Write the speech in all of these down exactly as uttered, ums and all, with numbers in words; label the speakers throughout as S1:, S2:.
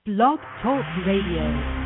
S1: Blog Talk Radio.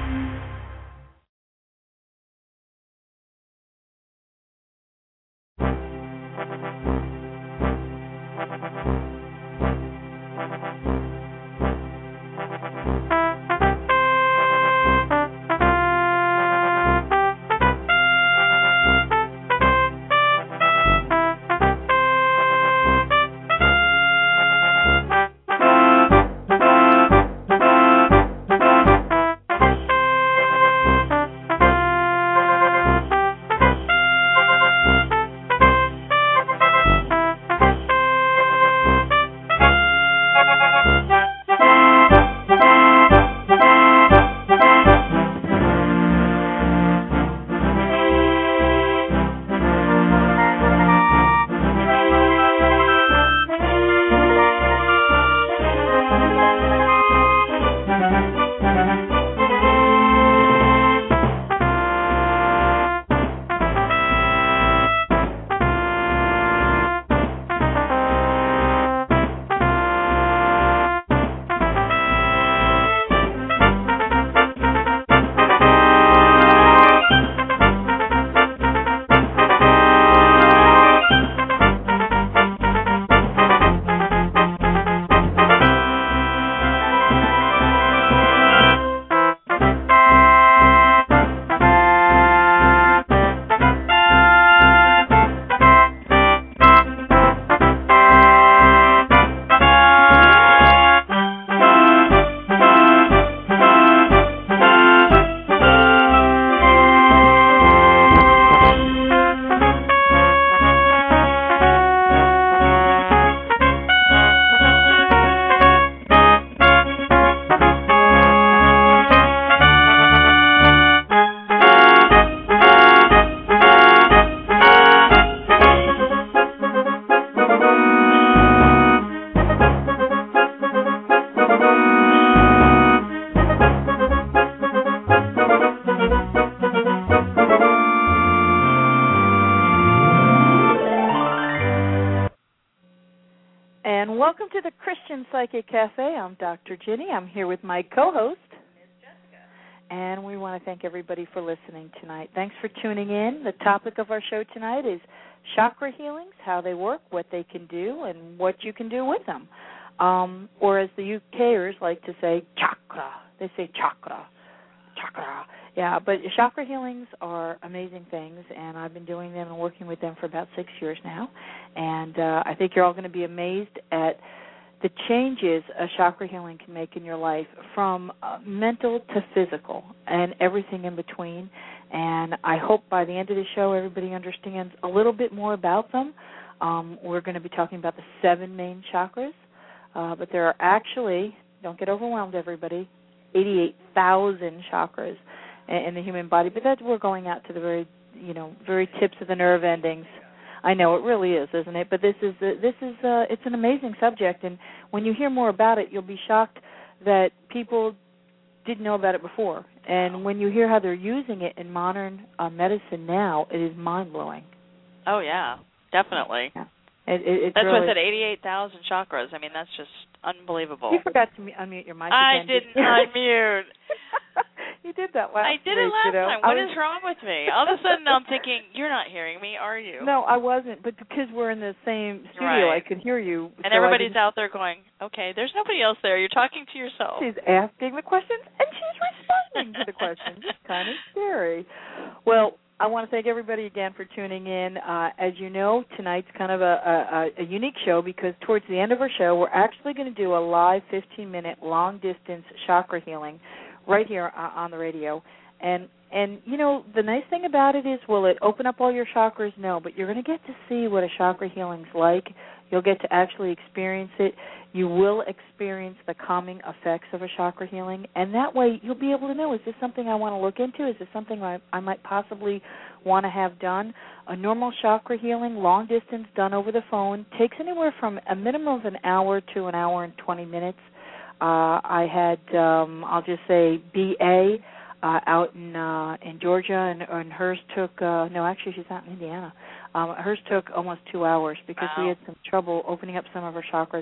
S2: Psychic Cafe. I'm Doctor Ginny. I'm here with my co-host, Miz Jessica. And we want to thank everybody for listening tonight. Thanks for tuning in. The topic of our show tonight is chakra healings, how they work, what they can do, and what you can do with them. Um, or as the UKers like to say, chakra. They say chakra. Chakra. Yeah, but chakra healings are amazing things, and I've been doing them and working with them for about six years now. And uh, I think you're all going to be amazed at the changes a chakra healing can make in your life, from uh, mental to physical and everything in between. And I hope by the end of the show everybody understands a little bit more about them. Um, we're going to be talking about the seven main chakras, uh, but there are actually, don't get overwhelmed everybody, eighty-eight thousand chakras in, in the human body. But that we're going out to the very, you know, very tips of the nerve endings. I know it really is, isn't it? But this is uh, this is uh, it's an amazing subject, and when you hear more about it, you'll be shocked that people didn't know about it before. And when you hear how they're using it in modern uh, medicine now, it is mind blowing.
S3: Oh yeah, definitely.
S2: Yeah. It, it, it's
S3: that's
S2: really,
S3: what I said. Eighty-eight thousand chakras. I mean, that's just unbelievable.
S2: You forgot to unmute your mic.
S3: I
S2: again,
S3: didn't unmute.
S2: You did that last
S3: I did
S2: week,
S3: it last
S2: you know.
S3: time. What
S2: was,
S3: is wrong with me? All of a sudden I'm thinking, you're not hearing me, are you?
S2: No, I wasn't. But because we're in the same studio,
S3: right.
S2: I could hear you.
S3: And
S2: so
S3: everybody's out there going, okay, there's nobody else there. You're talking to yourself.
S2: She's asking the questions, and she's responding to the questions. It's kind of scary. Well, I want to thank everybody again for tuning in. Uh, as you know, tonight's kind of a, a, a unique show because towards the end of our show, we're actually going to do a live fifteen-minute long-distance chakra healing right here uh, on the radio. And, and you know, the nice thing about it is, will it open up all your chakras? No, but you're going to get to see what a chakra healing's like. You'll get to actually experience it. You will experience the calming effects of a chakra healing, and that way you'll be able to know, is this something I want to look into? Is this something I, I might possibly want to have done? A normal chakra healing, long distance, done over the phone, takes anywhere from a minimum of an hour to an hour and twenty minutes. Uh, I had, um, I'll just say, B A uh, out in uh, in Georgia, and, and hers took, uh, no, actually she's out in Indiana. Um, hers took almost two hours because
S3: wow.
S2: we had some trouble opening up some of her chakras.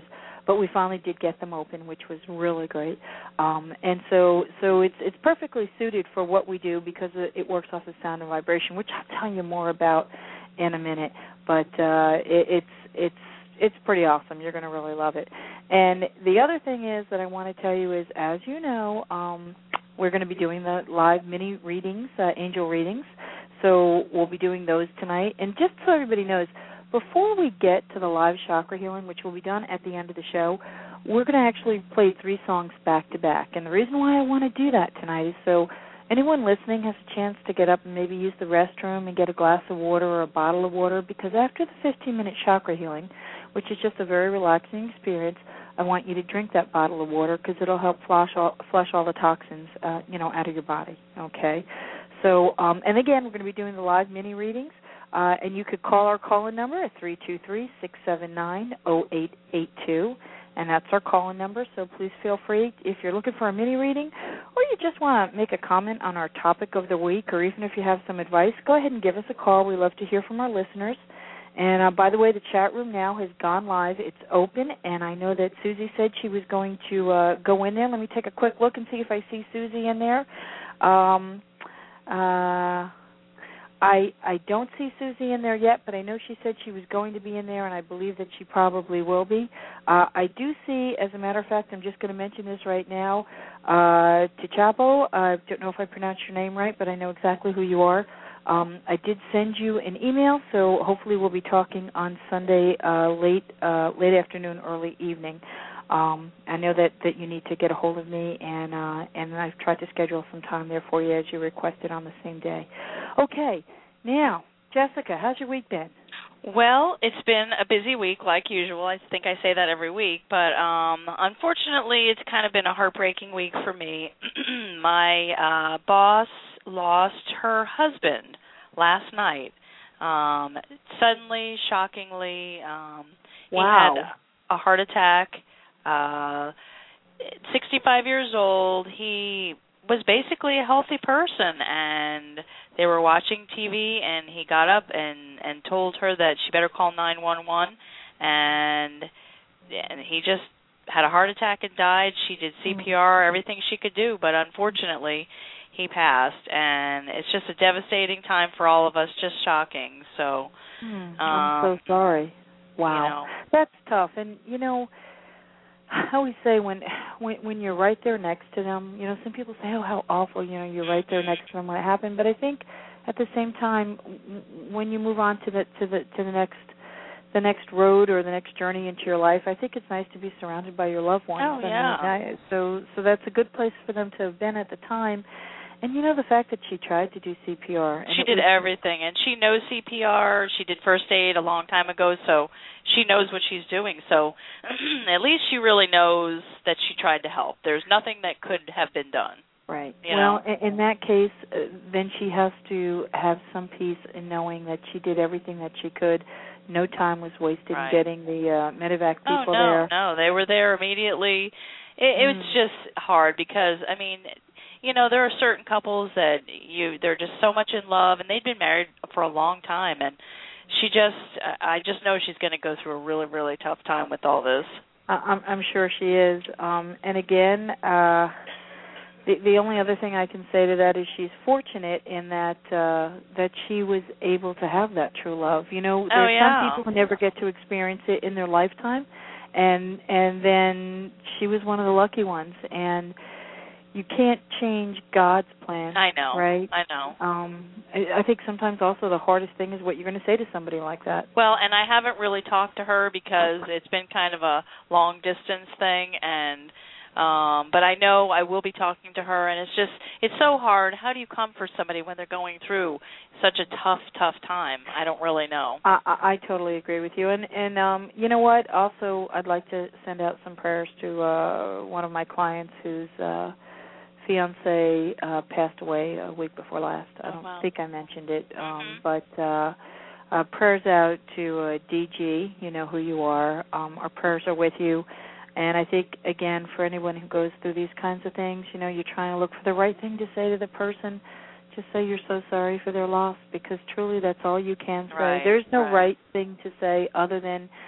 S2: but we finally did get them open, which was really great. Um, and so so it's it's perfectly suited for what we do because it, it works off of sound and vibration, which I'll tell you more about in a minute. But uh, it, it's it's it's pretty awesome. You're going to really love it. And the other thing is that I want to tell you is, as you know, um, we're going to be doing the live mini readings, uh, angel readings. So we'll be doing those tonight. And just so everybody knows, before we get to the live chakra healing, which will be done at the end of the show, we're going to actually play three songs back to back. And the reason why I want to do that tonight is so anyone listening has a chance to get up and maybe use the restroom and get a glass of water or a bottle of water, because after the fifteen-minute chakra healing, which is just a very relaxing experience, I want you to drink that bottle of water because it'll help flush all, flush all the toxins, uh, you know, out of your body. Okay. So, um, and again, we're going to be doing the live mini readings, uh, and you could call our call-in number at three two three, six seven nine, zero eight eight two, and that's our call-in number. So please feel free, if you're looking for a mini reading, or you just want to make a comment on our topic of the week, or even if you have some advice, go ahead and give us a call. We love to hear from our listeners. And uh, by the way, the chat room now has gone live. It's open, and I know that Susie said she was going to uh, go in there. Let me take a quick look and see if I see Susie in there. Um, uh, I I don't see Susie in there yet, but I know she said she was going to be in there, and I believe that she probably will be. Uh, I do see, as a matter of fact, I'm just going to mention this right now, uh, Tichapo, I don't know if I pronounced your name right, but I know exactly who you are. Um, I did send you an email, so hopefully we'll be talking on Sunday uh, late uh, late afternoon, early evening. Um, I know that, that you need to get a hold of me, and uh, and I've tried to schedule some time there for you as you requested on the same day. Okay, now, Jessica, how's your week been?
S3: Well, it's been a busy week like usual. I think I say that every week, but um, unfortunately it's kind of been a heartbreaking week for me. My uh, boss lost her husband last night. Um, suddenly, shockingly, um,
S2: wow.
S3: he had a heart attack. Uh, sixty-five years old. He was basically a healthy person, and they were watching T V, and he got up and, and told her that she better call nine one one, and and he just had a heart attack and died. She did C P R, everything she could do, but unfortunately he passed, and it's just a devastating time for all of us, just shocking. So
S2: hmm,
S3: um,
S2: I'm so sorry. Wow.
S3: You know.
S2: That's tough. And, you know, I always say when, when when you're right there next to them, you know, some people say, oh, how awful, you know, you're right there next to them when it happened. But I think at the same time, when you move on to the to the to the next the next road or the next journey into your life, I think it's nice to be surrounded by your loved ones.
S3: Oh, yeah.
S2: I mean, I, so so that's a good place for them to have been at the time. And, you know, the fact that she tried to do C P R. And
S3: she did
S2: was,
S3: everything, and she knows C P R. She did first aid a long time ago, so she knows what she's doing. So at least she really knows that she tried to help. There's nothing that could have been done.
S2: Right.
S3: You
S2: well,
S3: know?
S2: in that case, uh, then she has to have some peace in knowing that she did everything that she could. No time was wasted
S3: right.
S2: in getting the uh, medevac people
S3: oh, no,
S2: there.
S3: No, they were there immediately. It, it
S2: mm.
S3: was just hard because, I mean, you know, there are certain couples that you they're just so much in love, and they've been married for a long time, and she just, I just know she's going to go through a really, really tough time with all this.
S2: I'm, I'm sure she is. Um, and again, uh, the, the only other thing I can say to that is she's fortunate in that uh, that she was able to have that true love. You know, there's
S3: oh, yeah.
S2: some people who never get to experience it in their lifetime, and and then she was one of the lucky ones. And you can't change God's plan.
S3: I know.
S2: Right?
S3: I know.
S2: Um, I, I think sometimes also the hardest thing is what you're going to say to somebody like that.
S3: Well, and I haven't really talked to her because it's been kind of a long distance thing, and um, but I know I will be talking to her, and it's just it's so hard. How do you comfort somebody when they're going through such a tough, tough time? I don't really know.
S2: I, I, I totally agree with you, and and um, you know what? Also, I'd like to send out some prayers to uh, one of my clients who's. Uh, fiance uh, passed away a week before last. I don't
S3: oh, wow.
S2: think I mentioned it, um,
S3: mm-hmm.
S2: but uh, uh, prayers out to uh, D G. You know who you are. Um, our prayers are with you. And I think, again, for anyone who goes through these kinds of things, you know, you're trying to look for the right thing to say to the person. Just say you're so sorry for their loss, because truly that's all you can say.
S3: Right,
S2: There's no
S3: right.
S2: right thing to say other than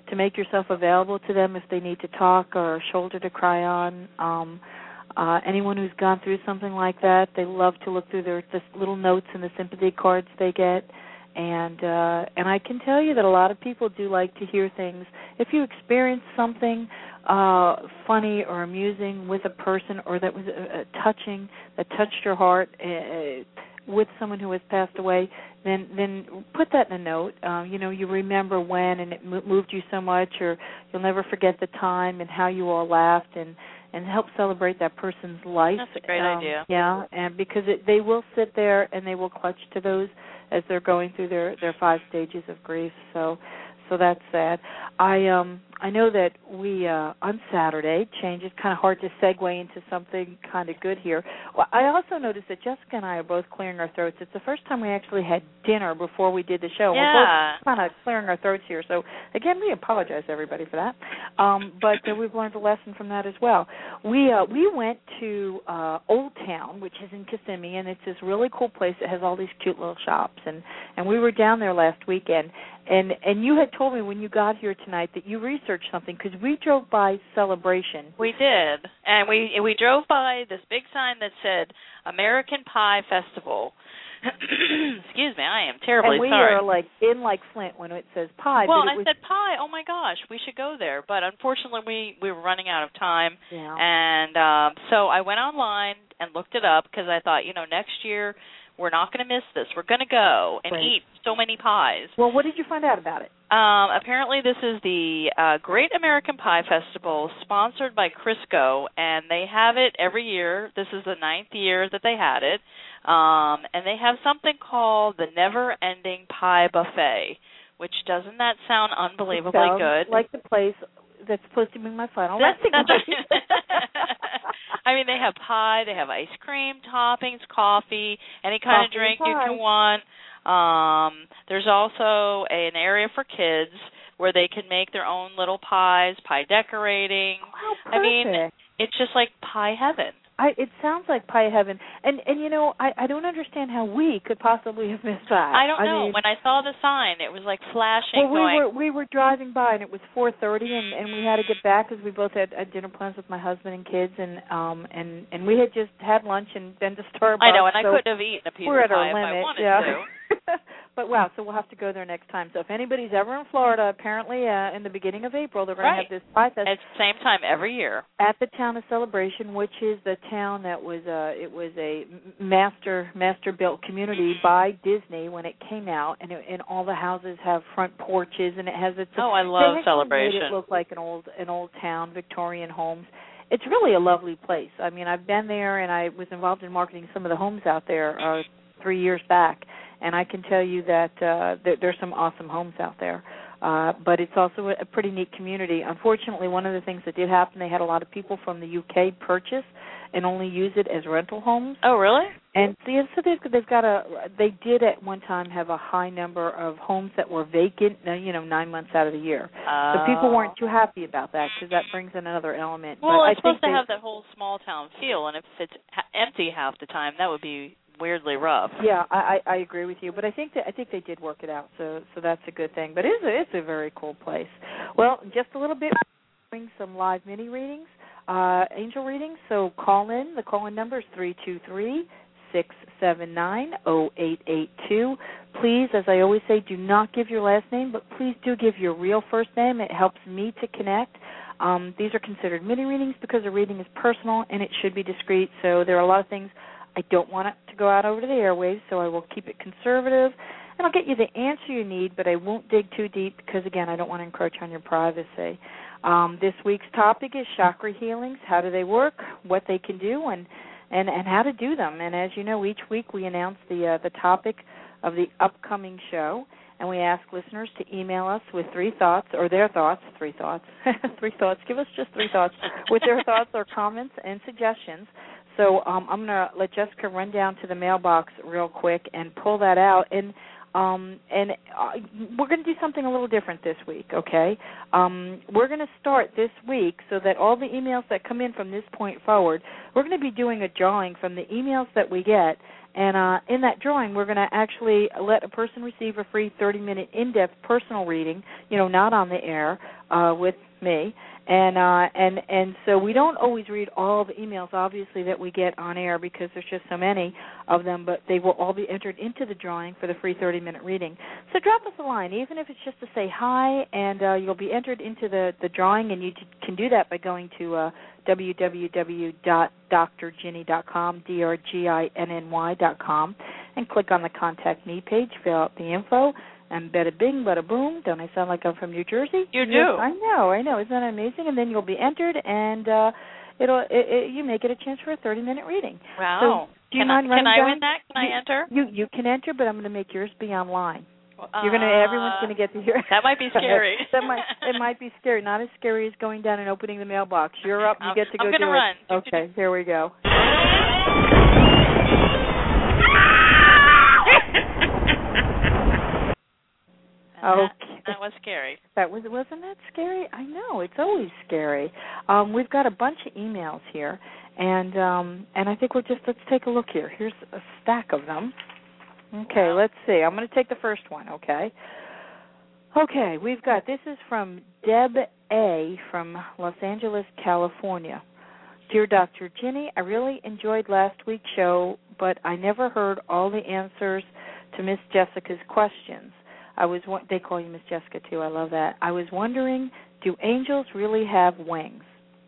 S2: to make yourself available to them if they need to talk or a shoulder to cry on. Um, uh, anyone who's gone through something like that, they love to look through their the little notes and the sympathy cards they get. And uh, and I can tell you that a lot of people do like to hear things. If you experience something uh, funny or amusing with a person, or that was uh, touching, that touched your heart uh, with someone who has passed away, then then put that in a note. Uh, you know, you remember when, and it moved you so much, or you'll never forget the time and how you all laughed, and and help celebrate that person's life.
S3: That's a great
S2: um,
S3: idea.
S2: Yeah, and because it, they will sit there and they will clutch to those as they're going through their, their five stages of grief. So so that's sad. I um I know that we uh, on Saturday, change it's kind of hard to segue into something kind of good here. Well, I also noticed that Jessica and I are both clearing our throats. It's the first time we actually had dinner before we did the show.
S3: Yeah.
S2: We're both kind of clearing our throats here. So again, we apologize everybody for that. Um, but uh, we've learned a lesson from that as well. We uh, we went to uh, Old Town, which is in Kissimmee, and it's this really cool place that has all these cute little shops. And, and we were down there last weekend. And and you had told me when you got here tonight that you researched something, because we drove by Celebration.
S3: We did, and we we drove by this big sign that said American Pie Festival. Excuse me, I am terribly
S2: and we
S3: sorry.
S2: are like in like Flint when it says pie.
S3: Well,
S2: but it
S3: I
S2: was,
S3: said pie. Oh my gosh, we should go there. But unfortunately, we we were running out of time,
S2: yeah.
S3: and um, so I went online and looked it up, because I thought, you know, next year we're not going to miss this. We're going to go and
S2: right.
S3: eat so many pies.
S2: Well, what did you find out about it?
S3: Um, apparently, this is the uh, Great American Pie Festival, sponsored by Crisco, and they have it every year. This is the ninth year that they had it, um, and they have something called the Never Ending Pie Buffet, which doesn't that sound unbelievably
S2: Sounds
S3: good?
S2: Like the place that's supposed to be my final
S3: That,
S2: resting place.
S3: I mean, they have pie, they have ice cream, toppings, coffee, any kind
S2: Coffee
S3: of drink
S2: and
S3: you
S2: pie.
S3: can want. Um, there's also an area for kids where they can make their own little pies, pie decorating.
S2: Oh, how
S3: I mean,
S2: perfect.
S3: it's just like pie heaven.
S2: I, it sounds like pie heaven, and and you know I, I don't understand how we could possibly have missed that.
S3: I don't
S2: I
S3: know.
S2: mean,
S3: when I saw the sign, it was like flashing.
S2: well, we
S3: going,
S2: were we were driving by, and it was four thirty, and and we had to get back because we both had, had dinner plans with my husband and kids, and um and and we had just had lunch and been to Starbucks.
S3: I know, and I
S2: so
S3: couldn't have eaten a piece
S2: we're
S3: of
S2: at
S3: pie
S2: our
S3: if I
S2: limit,
S3: wanted
S2: yeah.
S3: to.
S2: But wow, so we'll have to go there next time. So if anybody's ever in Florida, apparently uh, in the beginning of April, they're going
S3: Right.
S2: to have this pie fest.
S3: It's the same time every year.
S2: At the town of Celebration, which is the town that was uh it was a master master built community by Disney when it came out, and it, and all the houses have front porches, and it has its
S3: Oh, I
S2: they
S3: love
S2: actually
S3: Celebration.
S2: made it look like an old an old town, Victorian homes. It's really a lovely place. I mean, I've been there, and I was involved in marketing some of the homes out there uh, three years back, and I can tell you that uh, there, there's some awesome homes out there. Uh, but it's also a pretty neat community. Unfortunately, one of the things that did happen, they had a lot of people from the U K purchase and only use it as rental homes.
S3: Oh, really?
S2: And so, yeah, so they've, they've got a. They did at one time have a high number of homes that were vacant, you know, nine months out of the year.
S3: Uh,
S2: So people weren't too happy about that, because that brings in another element.
S3: Well,
S2: but
S3: it's
S2: I
S3: supposed
S2: think
S3: to
S2: they,
S3: have that whole small town feel, and if it's ha- empty half the time, that would be weirdly rough.
S2: Yeah, I, I I agree with you, but I think that I think they did work it out, so so that's a good thing. But it's a it's a very cool place. Well, just a little bit, bring some live mini readings, uh, angel readings. So call in. The call in number is three two three six seven nine zero eight eight two. Please, as I always say, do not give your last name, but please do give your real first name. It helps me to connect. Um, these are considered mini readings because the reading is personal and it should be discreet. So there are a lot of things I don't want it to go out over the airwaves, so I will keep it conservative, and I'll get you the answer you need, but I won't dig too deep because, again, I don't want to encroach on your privacy. Um, this week's topic is chakra healings. How do they work, what they can do, and, and, and how to do them. And as you know, each week we announce the, uh, the topic of the upcoming show, and we ask listeners to email us with three thoughts, or their thoughts, three thoughts, three thoughts, give us just three thoughts, with their thoughts or comments and suggestions. So um, I'm going to let Jessica run down to the mailbox real quick and pull that out. And um, and uh, we're going to do something a little different this week, okay? Um, we're going to start this week so that all the emails that come in from this point forward, we're going to be doing a drawing from the emails that we get, And uh, in that drawing, we're going to actually let a person receive a free thirty-minute in-depth personal reading, you know, not on the air, uh, with me. And uh, and and so we don't always read all the emails, obviously, that we get on air because there's just so many of them, but they will all be entered into the drawing for the free thirty-minute reading. So drop us a line, even if it's just to say hi, and uh, you'll be entered into the, the drawing, and you can do that by going to uh, w w w dot d r ginny dot com, D R G I N N Y dot com, and click on the Contact Me page, fill out the info, and bada bing, bada boom. Don't I sound like I'm from New Jersey?
S3: You do.
S2: Yes, I know, I know. Isn't that amazing? And then you'll be entered, and uh, it'll it, it, you may get a chance for a thirty-minute reading.
S3: Wow.
S2: So do you
S3: can
S2: mind
S3: I,
S2: running
S3: Can I
S2: down?
S3: win that? Can
S2: you,
S3: I enter?
S2: You you can enter, but I'm going to make yours be online.
S3: Uh,
S2: You're gonna. Everyone's gonna get to hear.
S3: That might be scary.
S2: that might. It might be scary. Not as scary as going down and opening the mailbox. You're up. You
S3: I'm,
S2: get to go
S3: I'm gonna
S2: do
S3: run.
S2: it. Okay. Here we go.
S3: Okay.
S2: That,
S3: that was scary.
S2: That was wasn't that scary? I know it's always scary. Um, we've got a bunch of emails here, and um, and I think we'll just let's take a look here. Here's a stack of them. Okay,
S3: Wow.
S2: let's see. I'm going to take the first one. Okay. Okay, we've got this is from Deb A. from Los Angeles, California. Dear Doctor Ginny, I really enjoyed last week's show, but I never heard all the answers to Miss Jessica's questions. I was they call you Miss Jessica too. I love that. I was wondering, do angels really have wings?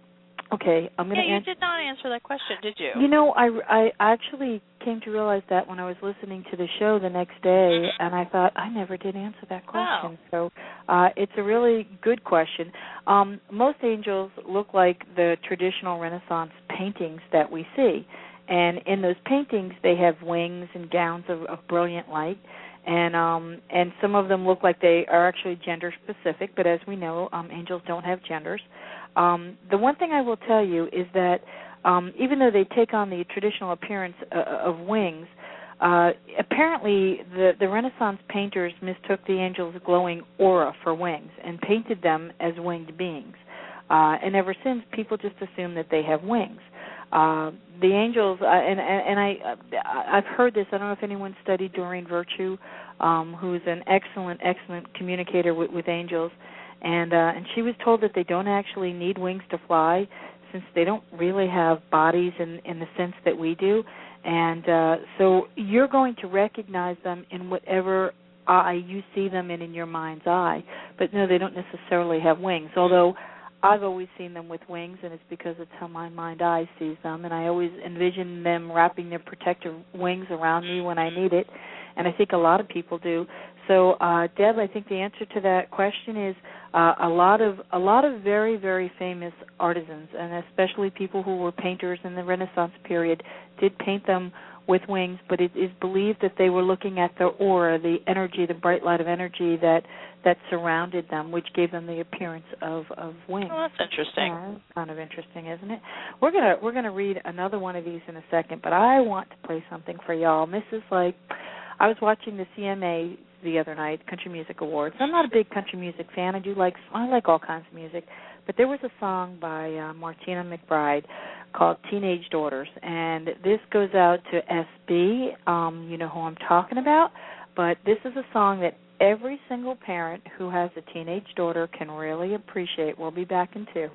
S2: Okay, I'm going to
S3: Yeah, you
S2: answer.
S3: did not answer that question, did you?
S2: You know, I, I actually came to realize that when I was listening to the show the next day, and I thought I never did answer that question.
S3: Wow.
S2: So uh, it's a really good question. Um, most angels look like the traditional Renaissance paintings that we see, and in those paintings they have wings and gowns of, of brilliant light. And um, and some of them look like they are actually gender specific, but as we know, um, angels don't have genders. Um, the one thing I will tell you is that um, even though they take on the traditional appearance uh, of wings, uh, apparently the, the Renaissance painters mistook the angels' glowing aura for wings and painted them as winged beings. Uh, and ever since, people just assume that they have wings. Uh, the angels, uh, and, and, and I, uh, I've heard this. I don't know if anyone studied Doreen Virtue, um, who's an excellent, excellent communicator with, with angels, and uh, and she was told that they don't actually need wings to fly, since they don't really have bodies in, in the sense that we do, and uh, so you're going to recognize them in whatever eye you see them in in your mind's eye. But no, they don't necessarily have wings, although I've always seen them with wings, and it's because it's how my mind eye sees them, and I always envision them wrapping their protective wings around me when I need it, and I think a lot of people do. So, uh, Deb, I think the answer to that question is uh, a lot of a lot of very, very famous artisans, and especially people who were painters in the Renaissance period, did paint them with wings, but it is believed that they were looking at their aura, the energy, the bright light of energy that that surrounded them, which gave them the appearance of, of wings.
S3: Oh, that's interesting.
S2: Yeah, that's kind of interesting, isn't it? We're gonna we're gonna read another one of these in a second, but I want to play something for y'all. And this is like, I was watching the C M A the other night, Country Music Awards. I'm not a big country music fan. I do like I like all kinds of music, but there was a song by uh, Martina McBride called Teenage Daughters, and this goes out to S B. Um, you know who I'm talking about, but this is a song that every single parent who has a teenage daughter can really appreciate. We'll be back in two.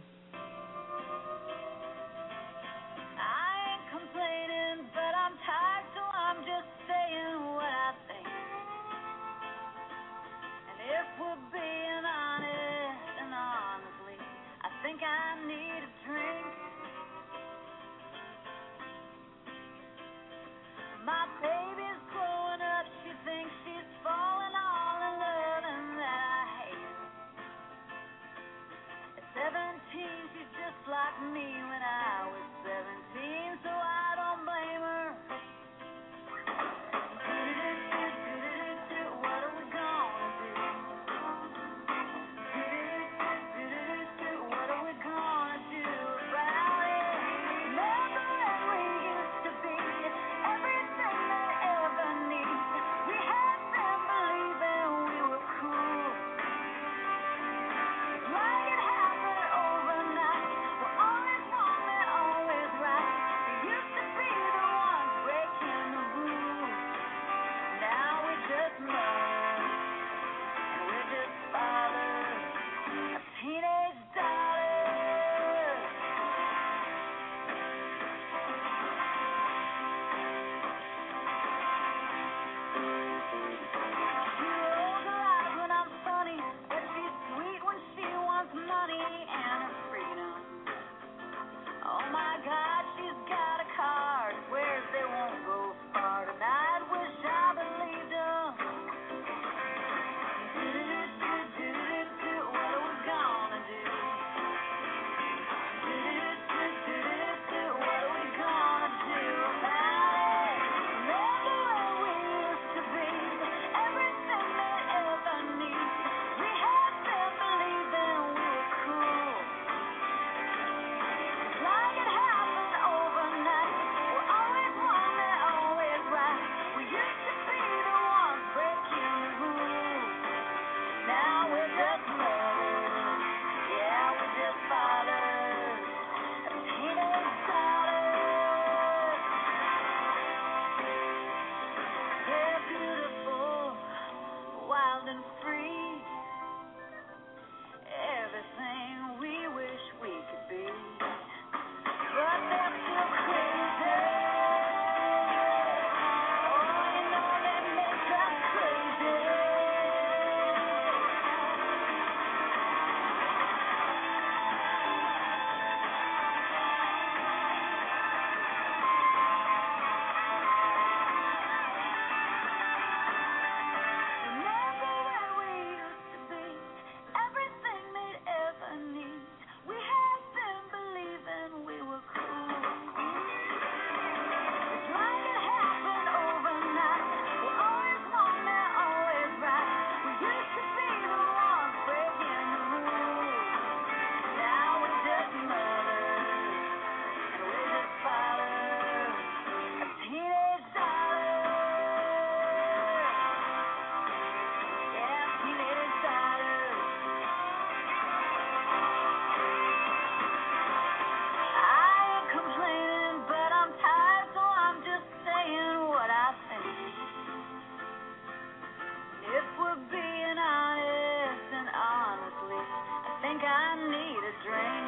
S4: My baby's growing up, she thinks she's falling all in love and that I hate her. At seventeen She rolls her eyes when I'm funny, but she's sweet when she wants money and her freedom. Oh my God, she's got a card, swears they won't go far tonight. Wish I believed her. Do-do-do-do-do-do, what are we gonna do? Do-do-do-do-do-do, what are we gonna do about it? Remember where we used to be, everything they ever need. We had them believing we were cool. Like it happened overnight. We're always wrong, they're always right. We used to be the ones breaking the rules. Now we're just mothers. Yeah, we're just fathers. A teenage daughters. They're beautiful, wild and free. Everything we wish we could be. But they're still crazy. Oh, you know they make us crazy. Remember where we used to be, everything they'd ever need. We had them believing we were cool. It's like it happened overnight. We're always wrong, they're always right. We used to be the ones breaking the rules. Now we're just mothers, and we're just fathers. A teenage daughters. Yeah, teenage daughters. I ain't complaining, but I'm tired, so I'm just saying what I think. If we're being honest and honestly, I think I need a drink.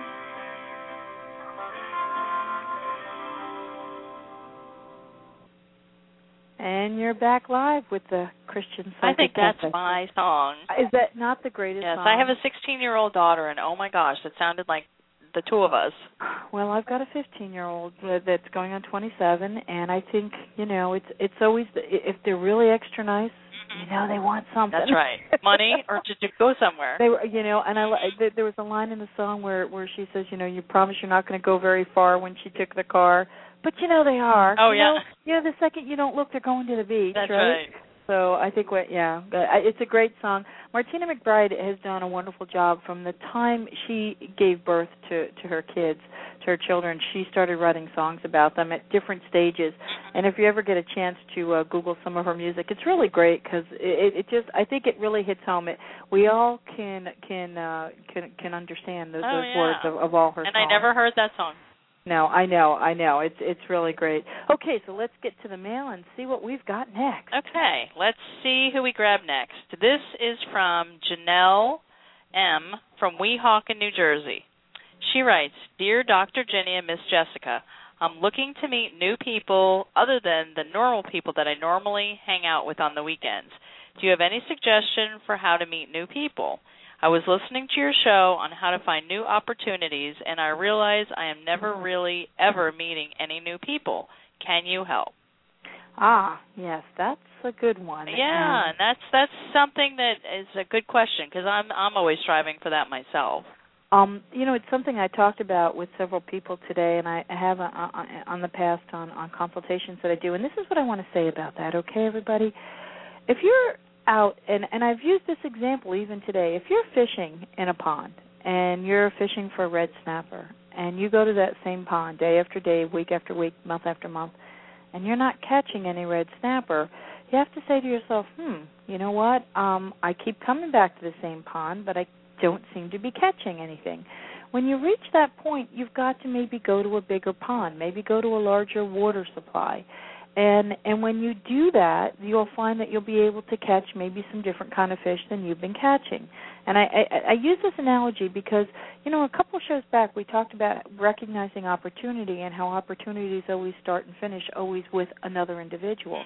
S2: And you're back live with the Christian
S3: I think
S2: Psychic
S3: that's
S2: Cafe.
S3: my song.
S2: Is that not the greatest
S3: Yes,
S2: song?
S3: I have a sixteen-year-old daughter, and oh my gosh, it sounded like the two of us.
S2: Well, I've got a fifteen-year-old that's going on twenty-seven, and I think, you know, it's it's always, the, if they're really extra nice, you know, they want something.
S3: That's right. Money or to, to go somewhere.
S2: They were, you know, and I li- there was a line in the song where where she says, you know, you promise you're not going to go very far when she took the car, but you know they are.
S3: Oh,
S2: you
S3: yeah.
S2: Know, you know, the second you don't look, they're going to the beach,
S3: That's
S2: right?
S3: right.
S2: So I think, what, yeah, but I- it's a great song. Martina McBride has done a wonderful job from the time she gave birth to, to her kids, to her children. She started writing songs about them at different stages. And if you ever get a chance to uh, Google some of her music, it's really great because it, it just, I think it really hits home. It, we all can can uh, can can understand those,
S3: Oh,
S2: those
S3: yeah.
S2: words of, of all her
S3: and
S2: songs.
S3: I never heard that song.
S2: No, I know, I know. It's it's really great. Okay, so let's get to the mail and see what we've got next.
S3: Okay, let's see who we grab next. This is from Janelle M. from Weehawken, New Jersey. She writes, Dear Doctor Ginny and Miss Jessica, I'm looking to meet new people other than the normal people that I normally hang out with on the weekends. Do you have any suggestion for how to meet new people? I was listening to your show on how to find new opportunities, and I realize I am never really ever meeting any new people. Can you help?
S2: Ah, yes, that's a good one.
S3: Yeah, and that's that's something that is a good question because I'm I'm always striving for that myself.
S2: Um, you know, it's something I talked about with several people today, and I have uh, on the past on, on consultations that I do. And this is what I want to say about that, okay, everybody? If you're out, and, and I've used this example even today, if you're fishing in a pond and you're fishing for a red snapper and you go to that same pond day after day, week after week, month after month, and you're not catching any red snapper, you have to say to yourself, hmm, you know what, um, I keep coming back to the same pond, but I don't seem to be catching anything. When you reach that point, you've got to maybe go to a bigger pond, maybe go to a larger water supply. And and when you do that, you'll find that you'll be able to catch maybe some different kind of fish than you've been catching. And I, I, I use this analogy because, you know, a couple shows back we talked about recognizing opportunity and how opportunities always start and finish always with another individual.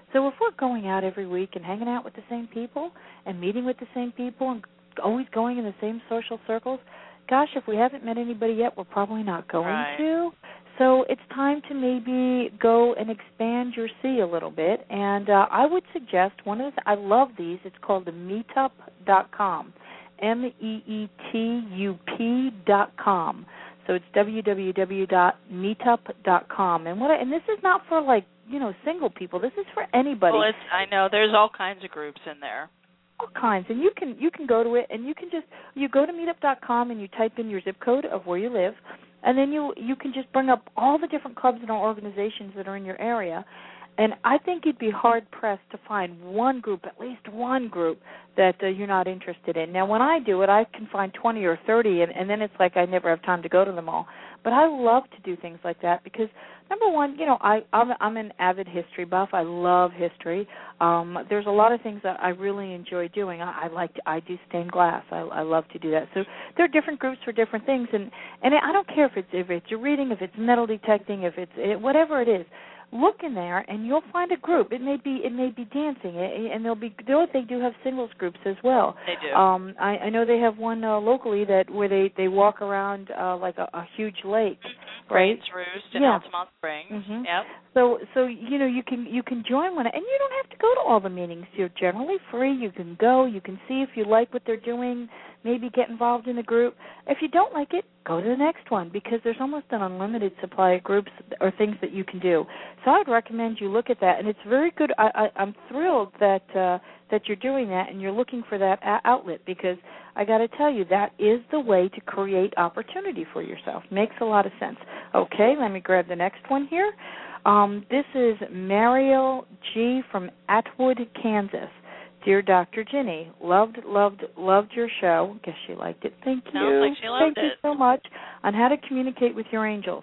S2: So if we're going out every week and hanging out with the same people and meeting with the same people and always going in the same social circles, gosh, if we haven't met anybody yet, we're probably not going
S3: Right.
S2: to. So it's time to maybe go and expand your sea a little bit. And uh, I would suggest one of the, I love these. It's called the meetup dot com, M E E T U P dot com. So it's w w w dot meetup dot com. And what I, and this is not for like, you know, single people. This is for anybody.
S3: Well, it's, I know there's all kinds of groups in there.
S2: All kinds, and you can you can go to it, and you can just you go to meetup dot com and you type in your zip code of where you live, and then you you can just bring up all the different clubs and organizations that are in your area. And I think you'd be hard pressed to find one group, at least one group, that uh, you're not interested in. Now, when I do it, I can find twenty or thirty, and, and then it's like I never have time to go to them all. But I love to do things like that because, number one, you know, I, I'm, I'm an avid history buff. I love history. Um, there's a lot of things that I really enjoy doing. I, I like to, I do stained glass. I, I love to do that. So there are different groups for different things, and and I don't care if it's if it's your reading, if it's metal detecting, if it's it, whatever it is. Look in there, and you'll find a group. It may be it may be dancing, and they'll be they do have singles groups as well.
S3: They do.
S2: Um, I, I know they have one uh, locally that where they, they walk around uh, like a, a huge lake,
S3: Mm-hmm.
S2: right?
S3: Crane's Roost in
S2: Yeah.
S3: Altamont Springs.
S2: Mm-hmm.
S3: Yep.
S2: So so you know you can you can join one, and you don't have to go to all the meetings. You're generally free. You can go. You can see if you like what they're doing. Maybe get involved in the group. If you don't like it, go to the next one because there's almost an unlimited supply of groups or things that you can do. So I would recommend you look at that, and it's very good. I, I, I'm thrilled that uh, that you're doing that and you're looking for that a- outlet because I got to tell you that is the way to create opportunity for yourself. Makes a lot of sense. Okay, let me grab the next one here. Um, this is Mariel G. from Atwood, Kansas. Dear Doctor Ginny, loved, loved, loved your show. Guess she liked it. Thank you.
S3: Sounds like she loved
S2: Thank
S3: it.
S2: you so much. On how to communicate with your angels.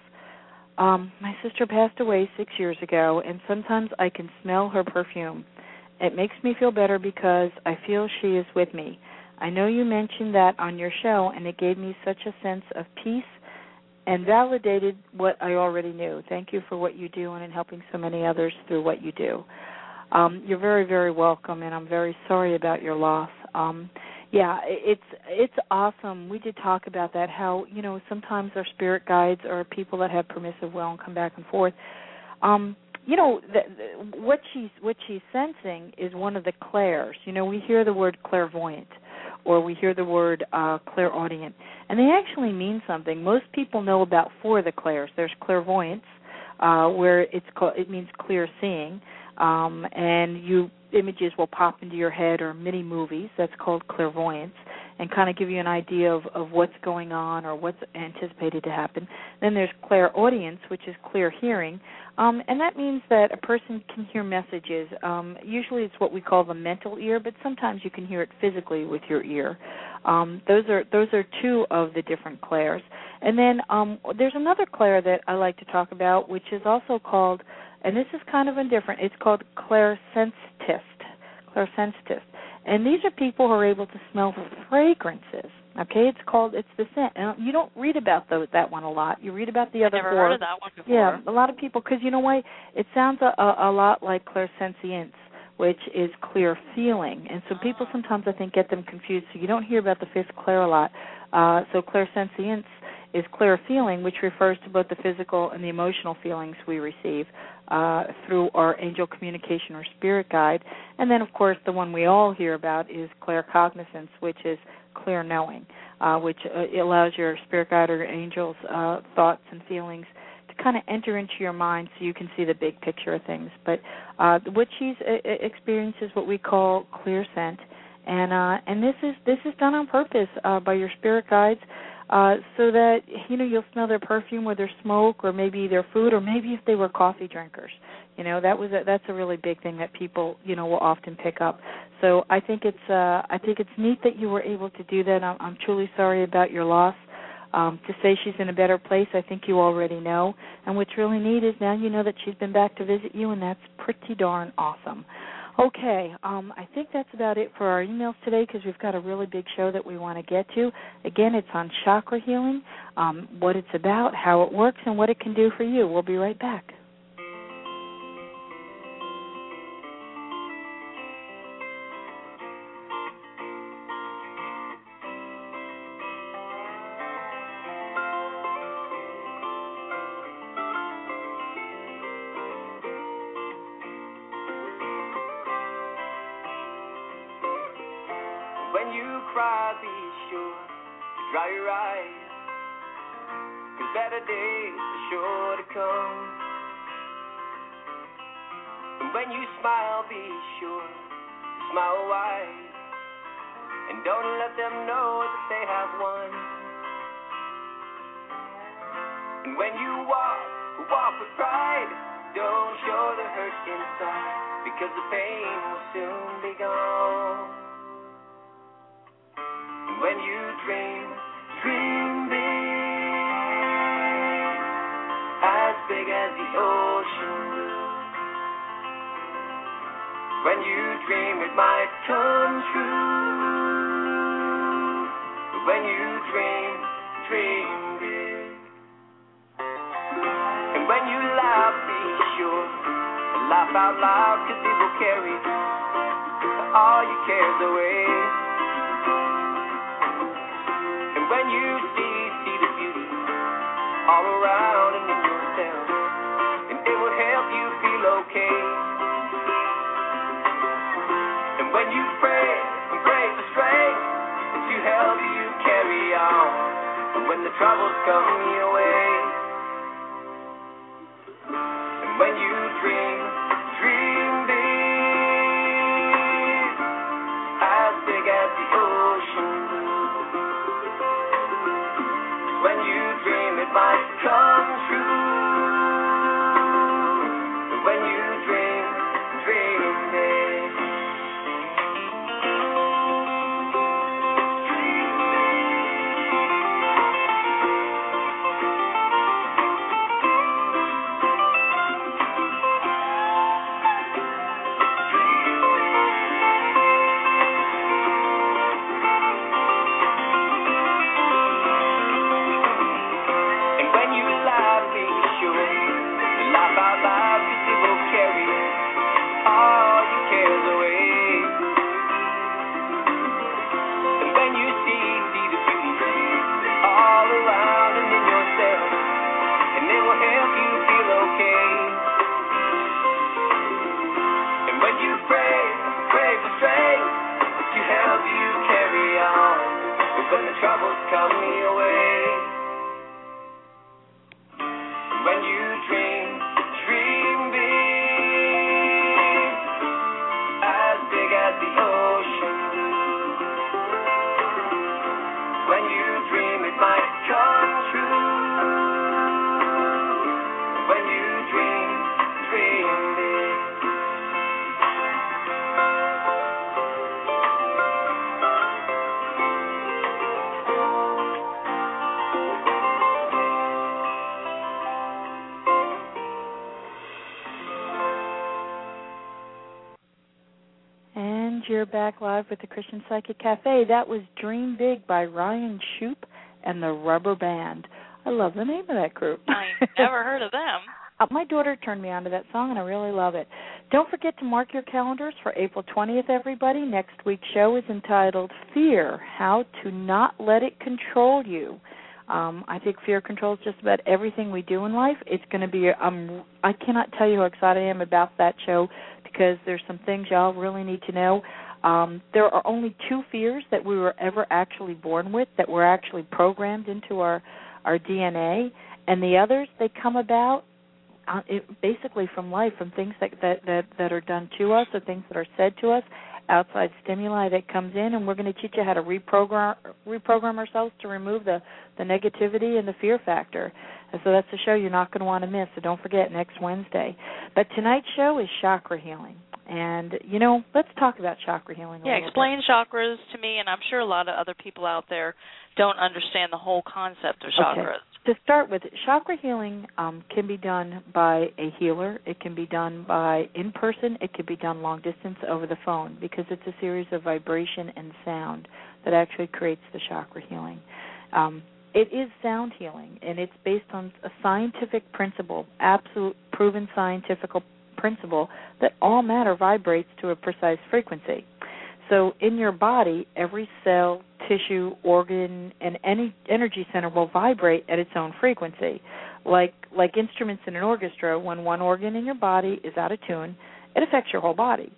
S2: Um, my sister passed away six years ago, and sometimes I can smell her perfume. It makes me feel better because I feel she is with me. I know you mentioned that on your show, and it gave me such a sense of peace and validated what I already knew. Thank you for what you do and in helping so many others through what you do. Um, you're very, very welcome, and I'm very sorry about your loss. Um, yeah, it's it's awesome. We did talk about that, how, you know, sometimes our spirit guides are people that have permissive will and come back and forth. Um, you know, the, the, what she's what she's sensing is one of the clairs. You know, we hear the word clairvoyant, or we hear the word uh, clairaudient, and they actually mean something. Most people know about four of the clairs. There's clairvoyance, uh, where it's called, it means clear seeing. Um, and you images will pop into your head or mini movies. That's called clairvoyance, and kind of give you an idea of, of what's going on or what's anticipated to happen. Then there's clairaudience, which is clear hearing, um, and that means that a person can hear messages. Um, usually it's what we call the mental ear, but sometimes you can hear it physically with your ear. Um, those are those are two of the different clairs. And then um, there's another clair that I like to talk about, which is also called, and this is kind of indifferent, it's called clairsensitist. Clairsensitist. And these are people who are able to smell fragrances. Okay, it's called, it's the scent. And you don't read about those, that one a lot. You read about the other
S3: Never
S2: four.
S3: heard of that one before.
S2: Yeah, a lot of people, because you know why? It sounds a, a, a lot like clairsentience, which is clear feeling. And so people sometimes, I think, get them confused. So you don't hear about the fifth clair a lot. Uh, so clairsentience is clear feeling, which refers to both the physical and the emotional feelings we receive uh, through our angel communication or spirit guide. And then, of course, the one we all hear about is claircognizance, which is clear knowing, uh, which uh, allows your spirit guide or your angel's uh, thoughts and feelings to kind of enter into your mind so you can see the big picture of things. But uh, what she's uh, experienced is what we call clear scent, and uh, and this is this is done on purpose uh, by your spirit guides. Uh, so that, you know, you'll smell their perfume or their smoke or maybe their food or maybe if they were coffee drinkers. You know, that was a, that's a really big thing that people, you know, will often pick up. So I think it's uh, I think it's neat that you were able to do that. I'm, I'm truly sorry about your loss. Um, to say she's in a better place, I think you already know. And what's really neat is now you know that she's been back to visit you, and that's pretty darn awesome. Okay, um, I think that's about it for our emails today because we've got a really big show that we want to get to. Again, it's on chakra healing, um, what it's about, how it works, and what it can do for you. We'll be right back.
S5: you cry, be sure to dry your eyes, 'cause better days are sure to come. And when you smile, be sure to smile wide, and don't let them know that they have won. And when you walk, walk with pride, don't show the hurt inside, because the pain will soon be gone. And when you dream, dream big, as big as the ocean blue. When you dream, it might come true. But when you dream, dream big. And when you laugh, be sure to laugh out loud, 'cause it will carry all your cares away. And when you see, see the beauty all around and in yourself, and it will help you feel okay. And when you pray and pray for strength to help you carry on, and when the troubles come your way. And when you dream, dream big, as big as the ocean blue. When you dream, it might come true. And when you dream, dream big. When the troubles come your way. When you dream, dream big, as big as the ocean blue. When you dream, it might come true. When you dream, dream big.
S2: You're back live with the Christian Psychic Cafe. That was Dream Big by Ryan Shoup and the Rubber Band. I love the name of that group.
S3: I never heard of them.
S2: Uh, my daughter turned me on to that song, and I really love it. Don't forget to mark your calendars for April twentieth, everybody. Next week's show is entitled Fear, How to Not Let It Control You. Um, I think fear controls just about everything we do in life. It's going to be, um, I cannot tell you how excited I am about that show, because there's some things y'all really need to know. Um, there are only two fears that we were ever actually born with, that were actually programmed into our, our D N A, and the others, they come about uh, it, basically from life, from things that, that, that, that are done to us or things that are said to us, outside stimuli that comes in, and we're going to teach you how to reprogram reprogram ourselves to remove the, the negativity and the fear factor. And so that's a show you're not going to want to miss, so don't forget, next Wednesday. But tonight's show is chakra healing. And, you know, let's talk about chakra healing a
S3: Yeah,
S2: little
S3: explain
S2: bit.
S3: chakras to me, and I'm sure a lot of other people out there don't understand the whole concept of chakras.
S2: Okay. To start with, chakra healing um, can be done by a healer. It can be done by in person. It can be done long distance over the phone, because it's a series of vibration and sound that actually creates the chakra healing. Um, it is sound healing, and it's based on a scientific principle, absolute proven scientific principle, that all matter vibrates to a precise frequency. So in your body, every cell, tissue, organ, and any energy center will vibrate at its own frequency. Like like instruments in an orchestra, when one organ in your body is out of tune, it affects your whole body.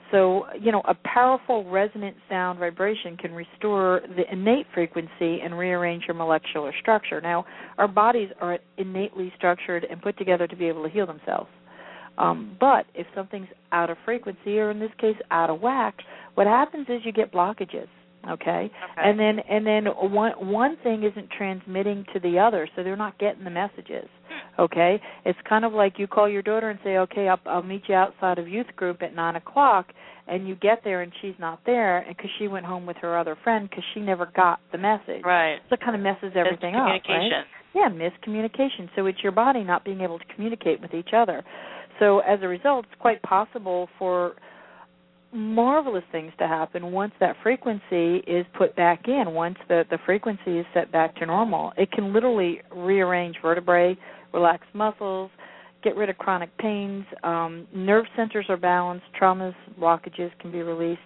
S2: so, you know, a powerful resonant sound vibration can restore the innate frequency and rearrange your molecular structure. Now, our bodies are innately structured and put together to be able to heal themselves. Um, but if something's out of frequency, or in this case out of whack, what happens is you get blockages. Okay?
S3: Okay.
S2: And then and then one one thing isn't transmitting to the other, so they're not getting the messages. Okay? It's kind of like you call your daughter and say, okay, I'll, I'll meet you outside of youth group at nine o'clock, and you get there and she's not there because she went home with her other friend because she never got the message.
S3: Right.
S2: So it kind of messes everything up, right?
S3: Miscommunication.
S2: Yeah, miscommunication. So it's your body not being able to communicate with each other. So as a result, it's quite possible for marvelous things to happen once that frequency is put back in, once the, the frequency is set back to normal. It can literally rearrange vertebrae, relax muscles, get rid of chronic pains, um, nerve centers are balanced, traumas, blockages can be released.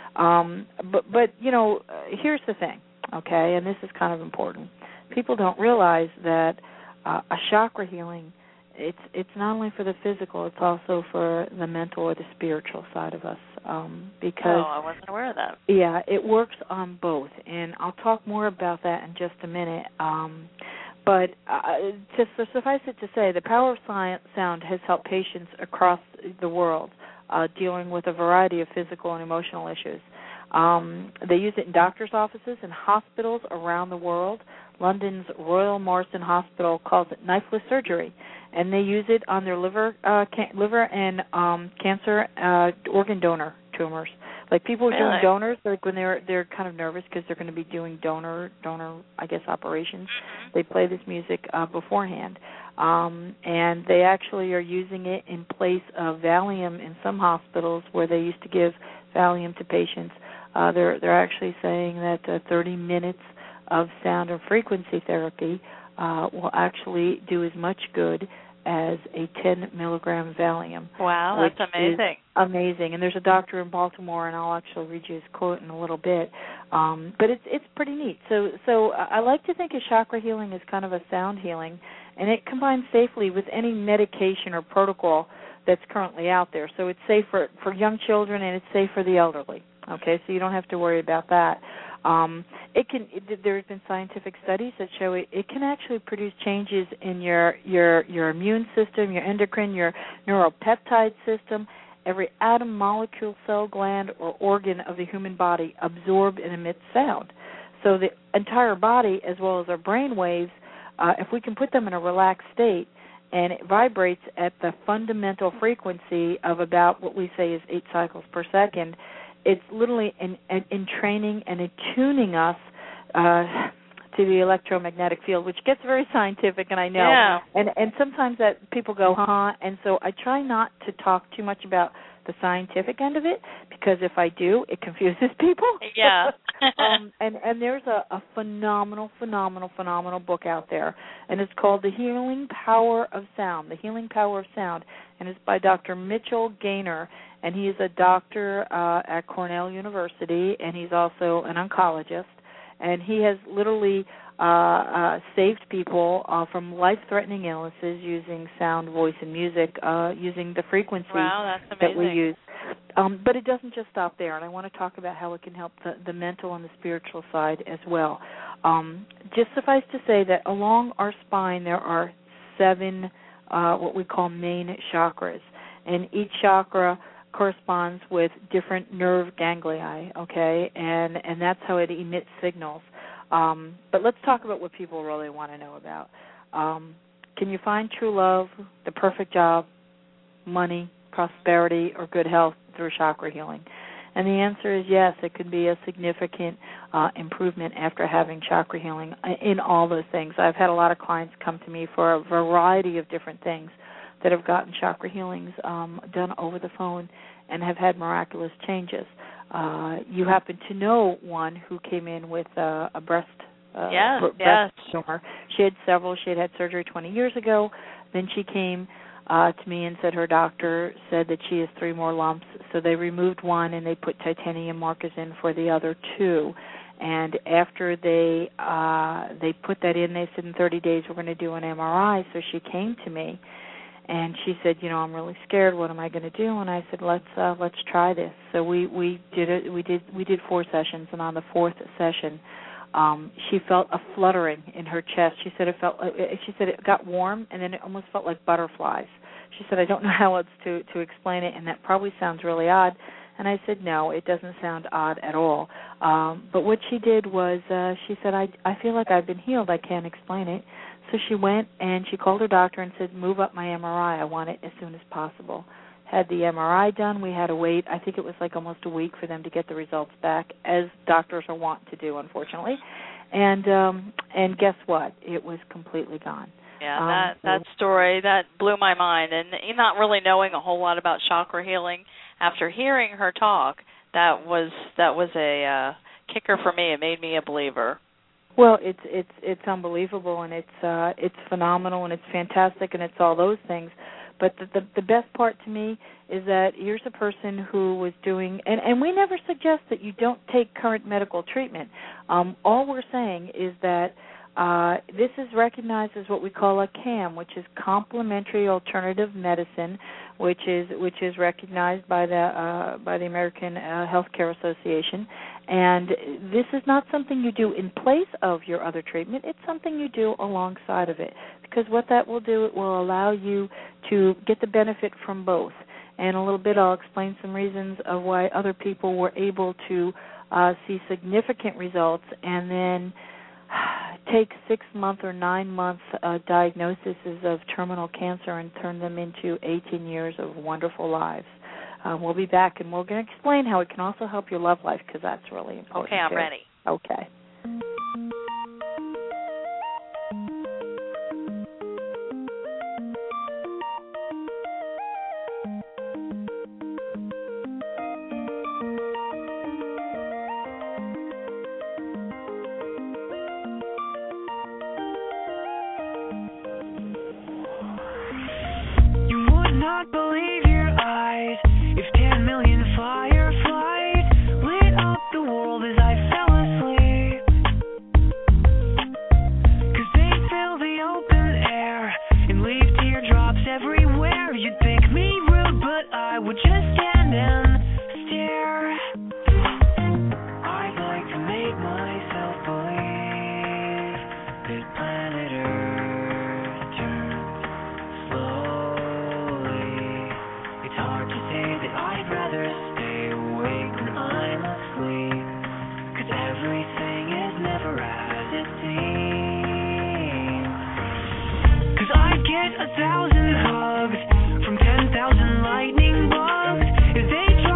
S2: Um, but, but, you know, here's the thing, okay, and this is kind of important. People don't realize that uh, a chakra healing, it's it's not only for the physical, it's also for the mental or the spiritual side of us. Um, because
S3: oh, I wasn't aware of that.
S2: Yeah, it works on both, and I'll talk more about that in just a minute. Um, but uh, to so suffice it to say, the power of science, sound has helped patients across the world uh, dealing with a variety of physical and emotional issues. Um, they use it in doctors' offices and hospitals around the world. London's Royal Marsden Hospital calls it knifeless surgery, and they use it on their liver, uh, can- liver and um, cancer uh, organ donor tumors. Like people who are
S3: Really?
S2: doing donors, like when they're they're kind of nervous because they're going to be doing donor donor, I guess, operations.
S3: Mm-hmm.
S2: They play this music uh, beforehand, um, and they actually are using it in place of Valium in some hospitals where they used to give Valium to patients. Uh, they're they're actually saying that uh, thirty minutes of sound and frequency therapy uh, will actually do as much good as a ten milligram Valium.
S3: Wow, that's amazing.
S2: Amazing. And there's a doctor in Baltimore, and I'll actually read you his quote in a little bit. Um, but it's it's pretty neat. So so I like to think of chakra healing as kind of a sound healing, and it combines safely with any medication or protocol that's currently out there. So it's safe for, for young children, and it's safe for the elderly. Okay, so you don't have to worry about that. Um, it can. It, there have been scientific studies that show it, it can actually produce changes in your your your immune system, your endocrine, your neuropeptide system. Every atom, molecule, cell, gland, or organ of the human body absorb and emit sound. So the entire body, as well as our brain waves, uh, if we can put them in a relaxed state, and it vibrates at the fundamental frequency of about what we say is eight cycles per second. It's literally in, in, in training and attuning us uh, to the electromagnetic field, which gets very scientific, and I know.
S3: Yeah.
S2: And and sometimes that people go, huh? And so I try not to talk too much about the scientific end of it, because if I do, it confuses people.
S3: Yeah.
S2: um, and, and there's a, a phenomenal, phenomenal, phenomenal book out there, and it's called The Healing Power of Sound, The Healing Power of Sound, and it's by Doctor Mitchell Gaynor, and he is a doctor uh, at Cornell University, and he's also an oncologist, and he has literally uh, uh, saved people uh, from life-threatening illnesses using sound, voice, and music, uh, using the frequencies
S3: wow, that's
S2: that we
S3: amazing.
S2: use. Um, but it doesn't just stop there, and I want to talk about how it can help the, the mental and the spiritual side as well. Um, just suffice to say that along our spine there are seven uh, what we call main chakras, and each chakra corresponds with different nerve ganglion, okay, and and that's how it emits signals. Um, but let's talk about what people really want to know about. Um, can you find true love, the perfect job, money, prosperity, or good health through chakra healing? And the answer is yes. It could be a significant uh, improvement after having chakra healing in all those things. I've had a lot of clients come to me for a variety of different things that have gotten chakra healings um, done over the phone and have had miraculous changes. Uh, you happen to know one who came in with uh, a breast, uh,
S3: yes,
S2: breast
S3: yes.
S2: tumor. She had several. She had had surgery twenty years ago. Then she came uh, to me and said her doctor said that she has three more lumps. So they removed one and they put titanium markers in for the other two. And after they uh, they put that in, they said in thirty days we're going to do an M R I. So she came to me. and she said, you know, I'm really scared. What am I going to do? And I said, let's uh, let's try this. So we we did it. We did we did four sessions, and on the fourth session, um, she felt a fluttering in her chest. She said it felt. She said it got warm, and then it almost felt like butterflies. She said, I don't know how else to to explain it, and that probably sounds really odd. And I said, no, it doesn't sound odd at all. Um, but what she did was, uh, she said, I I feel like I've been healed. I can't explain it. So she went and she called her doctor and said, move up my M R I. I want it as soon as possible. Had the M R I done. We had to wait. I think it was like almost a week for them to get the results back, as doctors are wont to do, unfortunately. And um, and guess what? It was completely gone.
S3: Yeah,
S2: um,
S3: that
S2: so,
S3: that story, that blew my mind. And not really knowing a whole lot about chakra healing, after hearing her talk, that was that was a uh, kicker for me. It made me a believer.
S2: Well, it's it's it's unbelievable, and it's uh, it's phenomenal, and it's fantastic, and it's all those things. But the, the the best part to me is that here's a person who was doing, and, and we never suggest that you don't take current medical treatment. Um, all we're saying is that uh, this is recognized as what we call a C A M, which is complementary alternative medicine, which is which is recognized by the uh, by the American uh, Healthcare Association. And this is not something you do in place of your other treatment. It's something you do alongside of it, because what that will do, it will allow you to get the benefit from both. And a little bit I'll explain some reasons of why other people were able to uh, see significant results and then take six-month or nine-month uh, diagnoses of terminal cancer and turn them into eighteen years of wonderful lives. Uh, we'll be back, and we're going to explain how it can also help your love life, because that's really important.
S3: Okay, I'm
S2: too.
S3: ready.
S2: Okay.
S6: You would not believe your eyes if ten million fireflies lit up the world as I fell asleep. 'Cause they fill the open air and leave teardrops everywhere. You'd think me rude, but I would just stand and stare. I'd like to make myself believe that planet Earth turns slowly. It's hard to say that I'd rather stay awake when I'm asleep, 'cause everything is never as it seems. 'Cause I'd get a thousand hugs from ten thousand lightning bugs as they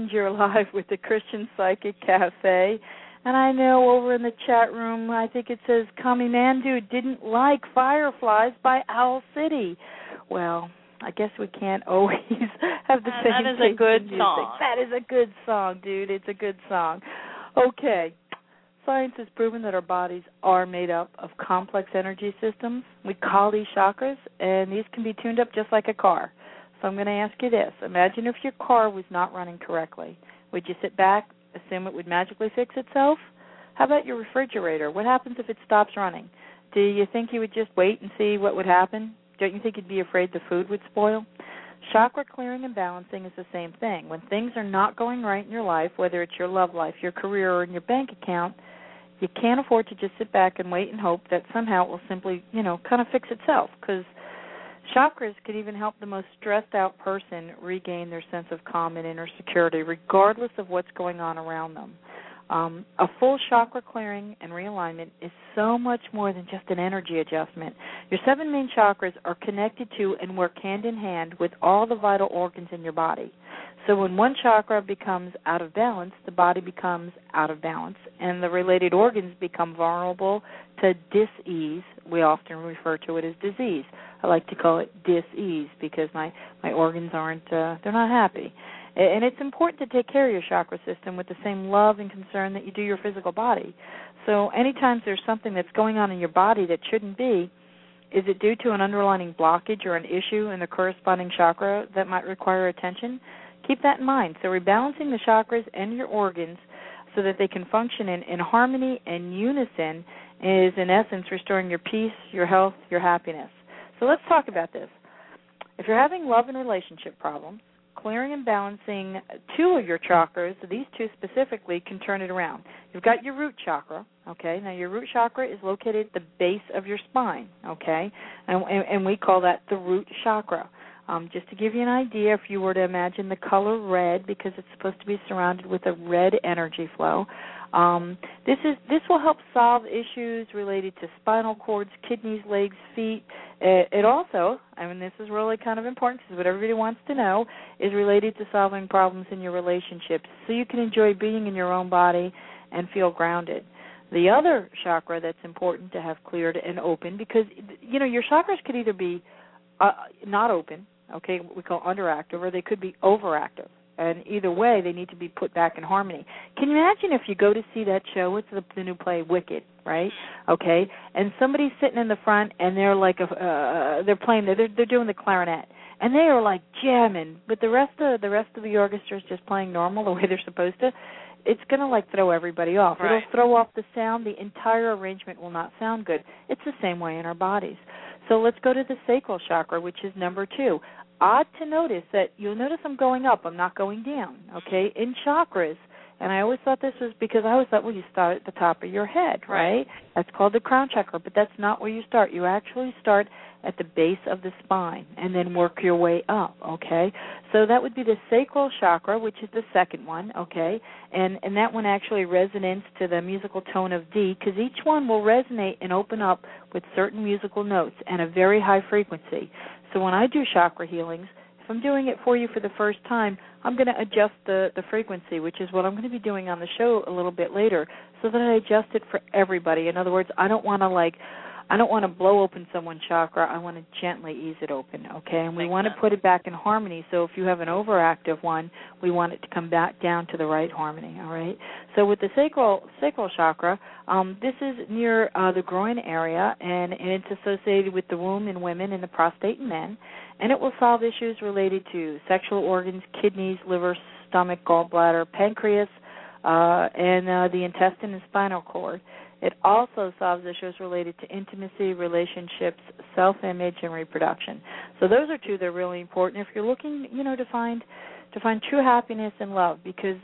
S2: friends, you're live with the Christian Psychic Cafe. And I know over in the chat room, I think it says Kami Mandu didn't like Fireflies by Owl City. Well, I guess we can't always have the
S3: Uh,
S2: same
S3: that is
S2: taste
S3: a good
S2: in music.
S3: song.
S2: That is a good song, dude. It's a good song. Okay. Science has proven that our bodies are made up of complex energy systems. We call these chakras, and these can be tuned up just like a car. So I'm going to ask you this. Imagine if your car was not running correctly. Would you sit back, assume it would magically fix itself? How about your refrigerator? What happens if it stops running? Do you think you would just wait and see what would happen? Don't you think you'd be afraid the food would spoil? Chakra clearing and balancing is the same thing. When things are not going right in your life, whether it's your love life, your career, or in your bank account, you can't afford to just sit back and wait and hope that somehow it will simply, you know, kind of fix itself, because chakras could even help the most stressed out person regain their sense of calm and inner security, regardless of what's going on around them. Um, a full chakra clearing and realignment is so much more than just an energy adjustment. Your seven main chakras are connected to and work hand in hand with all the vital organs in your body. So when one chakra becomes out of balance, the body becomes out of balance, and the related organs become vulnerable to dis-ease. We often refer to it as disease. I like to call it dis-ease because my, my organs aren't, uh, they're not happy. And it's important to take care of your chakra system with the same love and concern that you do your physical body. So anytime there's something that's going on in your body that shouldn't be, is it due to an underlying blockage or an issue in the corresponding chakra that might require attention? Keep that in mind. So rebalancing the chakras and your organs so that they can function in, in harmony and unison is, in essence, restoring your peace, your health, your happiness. So let's talk about this. If you're having love and relationship problems, clearing and balancing two of your chakras, these two specifically, can turn it around. You've got your root chakra, okay? Now, your root chakra is located at the base of your spine, okay? And, and, and we call that the root chakra. Um, just to give you an idea, if you were to imagine the color red, because it's supposed to be surrounded with a red energy flow, um, this is this will help solve issues related to spinal cords, kidneys, legs, feet. It, it also, I mean, this is really kind of important because what everybody wants to know is related to solving problems in your relationships, so you can enjoy being in your own body and feel grounded. The other chakra that's important to have cleared and open, because, you know, your chakras could either be uh, not open, okay, what we call underactive, or they could be overactive. And either way, they need to be put back in harmony. Can you imagine if you go to see that show? What's the, the new play, Wicked, right? Okay, and somebody's sitting in the front, and they're like, a, uh, they're playing, they're they're doing the clarinet, and they are like jamming, but the rest of the rest of the orchestra is just playing normal the way they're supposed to. It's going to like throw everybody off.
S3: Right.
S2: It'll throw off the sound. The entire arrangement will not sound good. It's the same way in our bodies. So let's go to the sacral chakra, which is number two. Odd to notice that you'll notice I'm going up, I'm not going down, okay, in chakras. And I always thought this was because I always thought, well, you start at the top of your head, right? right? That's called the crown chakra, but that's not where you start. You actually start at the base of the spine and then work your way up, okay? So that would be the sacral chakra, which is the second one, okay? And and that one actually resonates to the musical tone of D, because each one will resonate and open up with certain musical notes and a very high frequency. So when I do chakra healings, if I'm doing it for you for the first time, I'm going to adjust the, the frequency, which is what I'm going to be doing on the show a little bit later, so that I adjust it for everybody. In other words, I don't want to like, I don't want to blow open someone's chakra. I want to gently ease it open, okay? And we
S3: Makes
S2: want
S3: sense.
S2: to put it back in harmony. So if you have an overactive one, we want it to come back down to the right harmony, all right? So with the sacral sacral chakra, um, this is near uh, the groin area, and, and it's associated with the womb in women and the prostate in men. And it will solve issues related to sexual organs, kidneys, liver, stomach, gallbladder, pancreas, uh, and uh, the intestine and spinal cord. It also solves issues related to intimacy, relationships, self-image, and reproduction. So those are two that are really important if you're looking, you know, to find to find true happiness and love. Because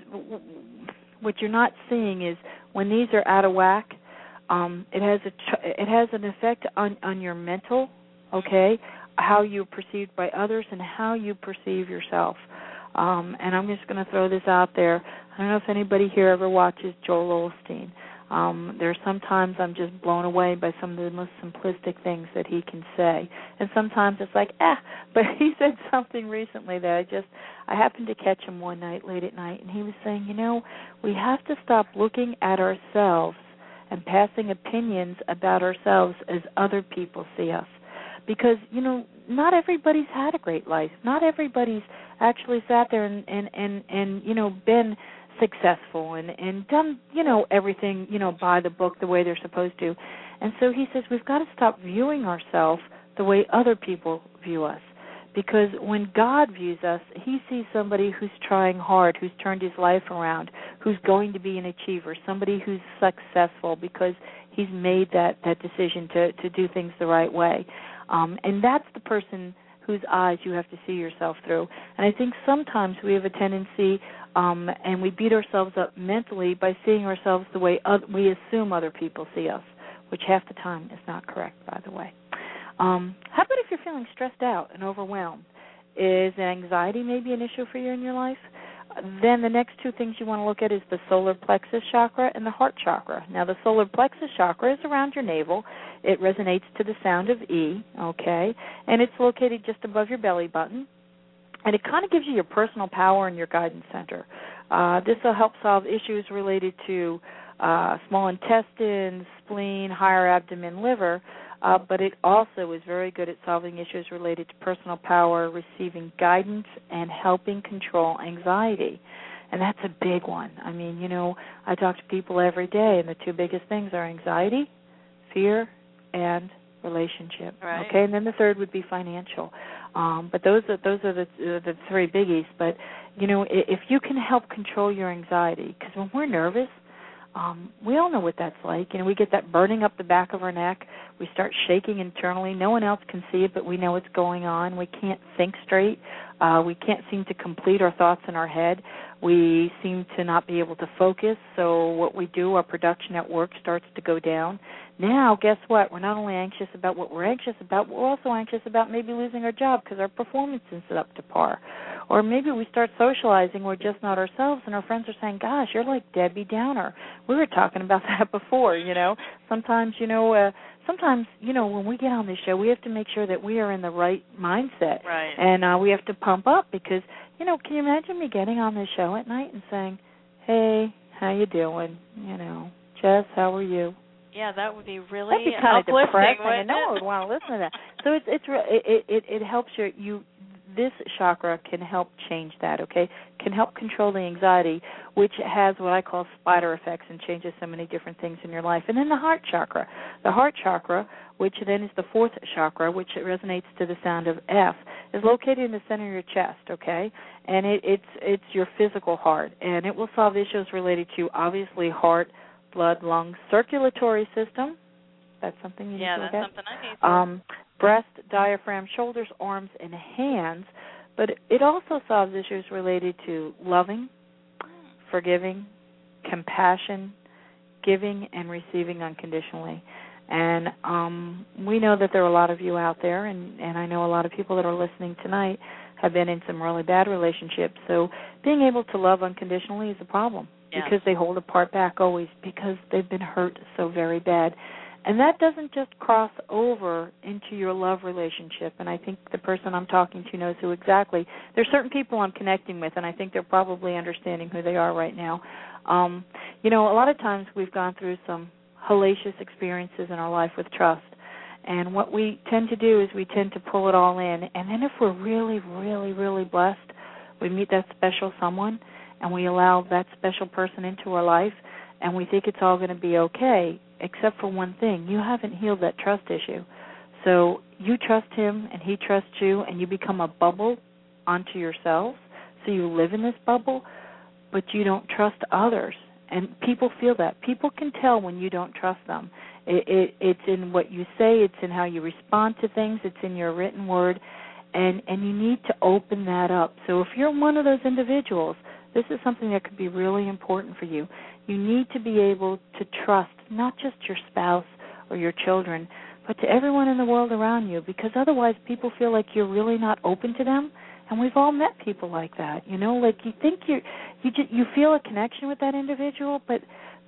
S2: what you're not seeing is when these are out of whack, um, it has a it has an effect on on your mental, okay, how you're perceived by others and how you perceive yourself. Um, and I'm just going to throw this out there. I don't know if anybody here ever watches Joel Osteen. Um, there are sometimes I'm just blown away by some of the most simplistic things that he can say. And sometimes it's like, eh, but he said something recently that I just, I happened to catch him one night, late at night, and he was saying, you know, we have to stop looking at ourselves and passing opinions about ourselves as other people see us. Because, you know, not everybody's had a great life. Not everybody's actually sat there and, and, and, and you know, been successful and, and done, you know, everything, you know, by the book the way they're supposed to. And so he says we've got to stop viewing ourselves the way other people view us. Because when God views us, he sees somebody who's trying hard, who's turned his life around, who's going to be an achiever, somebody who's successful because he's made that, that decision to, to do things the right way. Um, and that's the person whose eyes you have to see yourself through. And I think sometimes we have a tendency, um, and we beat ourselves up mentally by seeing ourselves the way other, we assume other people see us, which half the time is not correct, by the way. Um, how about if you're feeling stressed out and overwhelmed? Is anxiety maybe an issue for you in your life? Then the next two things you want to look at is the solar plexus chakra and the heart chakra. Now, the solar plexus chakra is around your navel. It resonates to the sound of E, okay, and it's located just above your belly button. And it kind of gives you your personal power and your guidance center. Uh, this will help solve issues related to uh, small intestines, spleen, higher abdomen, liver, uh, but it also is very good at solving issues related to personal power, receiving guidance, and helping control anxiety. And that's a big one. I mean, you know, I talk to people every day, and the two biggest things are anxiety, fear, and relationship.
S3: Right.
S2: Okay, and then the third would be financial. Um, but those are those are the uh, the three biggies. But you know, if you can help control your anxiety, because when we're nervous, um, we all know what that's like. You know, we get that burning up the back of our neck. We start shaking internally. No one else can see it, but we know what's going on. We can't think straight. Uh, we can't seem to complete our thoughts in our head. We seem to not be able to focus. So what we do, our production at work starts to go down. Now, guess what? We're not only anxious about what we're anxious about, but we're also anxious about maybe losing our job because our performance isn't up to par. Or maybe we start socializing, we're just not ourselves, and our friends are saying, gosh, you're like Debbie Downer. We were talking about that before, you know. Sometimes, you know, uh, sometimes, you know, when we get on this show, we have to make sure that we are in the right mindset.
S3: Right.
S2: And uh, we have to pump up because, you know, can you imagine me getting on this show at night and saying, hey, how you doing? You know, Jess, how are you?
S3: Yeah, that would be really
S2: That'd be kind of
S3: uplifting,
S2: depressing,
S3: wouldn't
S2: and no
S3: it?
S2: one would want to listen to that. So it's it's re- it it, it helps your you. This chakra can help change that. Okay, can help control the anxiety, which has what I call spider effects and changes so many different things in your life. And then the heart chakra, the heart chakra, which then is the fourth chakra, which resonates to the sound of F, is located in the center of your chest. Okay, and it, it's it's your physical heart, and it will solve issues related to obviously heart, blood, lungs, circulatory system. That's something you
S3: yeah,
S2: need to look
S3: that's
S2: at.
S3: something I need to.
S2: Um, breast, diaphragm, shoulders, arms, and hands. But it also solves issues related to loving, forgiving, compassion, giving, and receiving unconditionally. And um, we know that there are a lot of you out there, and, and I know a lot of people that are listening tonight have been in some really bad relationships. So being able to love unconditionally is a problem.
S3: Yes.
S2: Because they hold a part back always because they've been hurt so very bad. And that doesn't just cross over into your love relationship, and I think the person I'm talking to knows who exactly. There's certain people I'm connecting with, and I think they're probably understanding who they are right now. Um, you know, a lot of times we've gone through some hellacious experiences in our life with trust, and what we tend to do is we tend to pull it all in, and then if we're really, really, really blessed, we meet that special someone, and we allow that special person into our life, and we think it's all going to be okay, except for one thing. You haven't healed that trust issue. So you trust him, and he trusts you, and you become a bubble onto yourselves. So you live in this bubble, but you don't trust others. And people feel that. People can tell when you don't trust them. It, it, it's in what you say. It's in how you respond to things. It's in your written word. And, and you need to open that up. So if you're one of those individuals, this is something that could be really important for you. You need to be able to trust not just your spouse or your children, but to everyone in the world around you, because otherwise people feel like you're really not open to them. And we've all met people like that, you know, like you think you're, you just, you feel a connection with that individual, but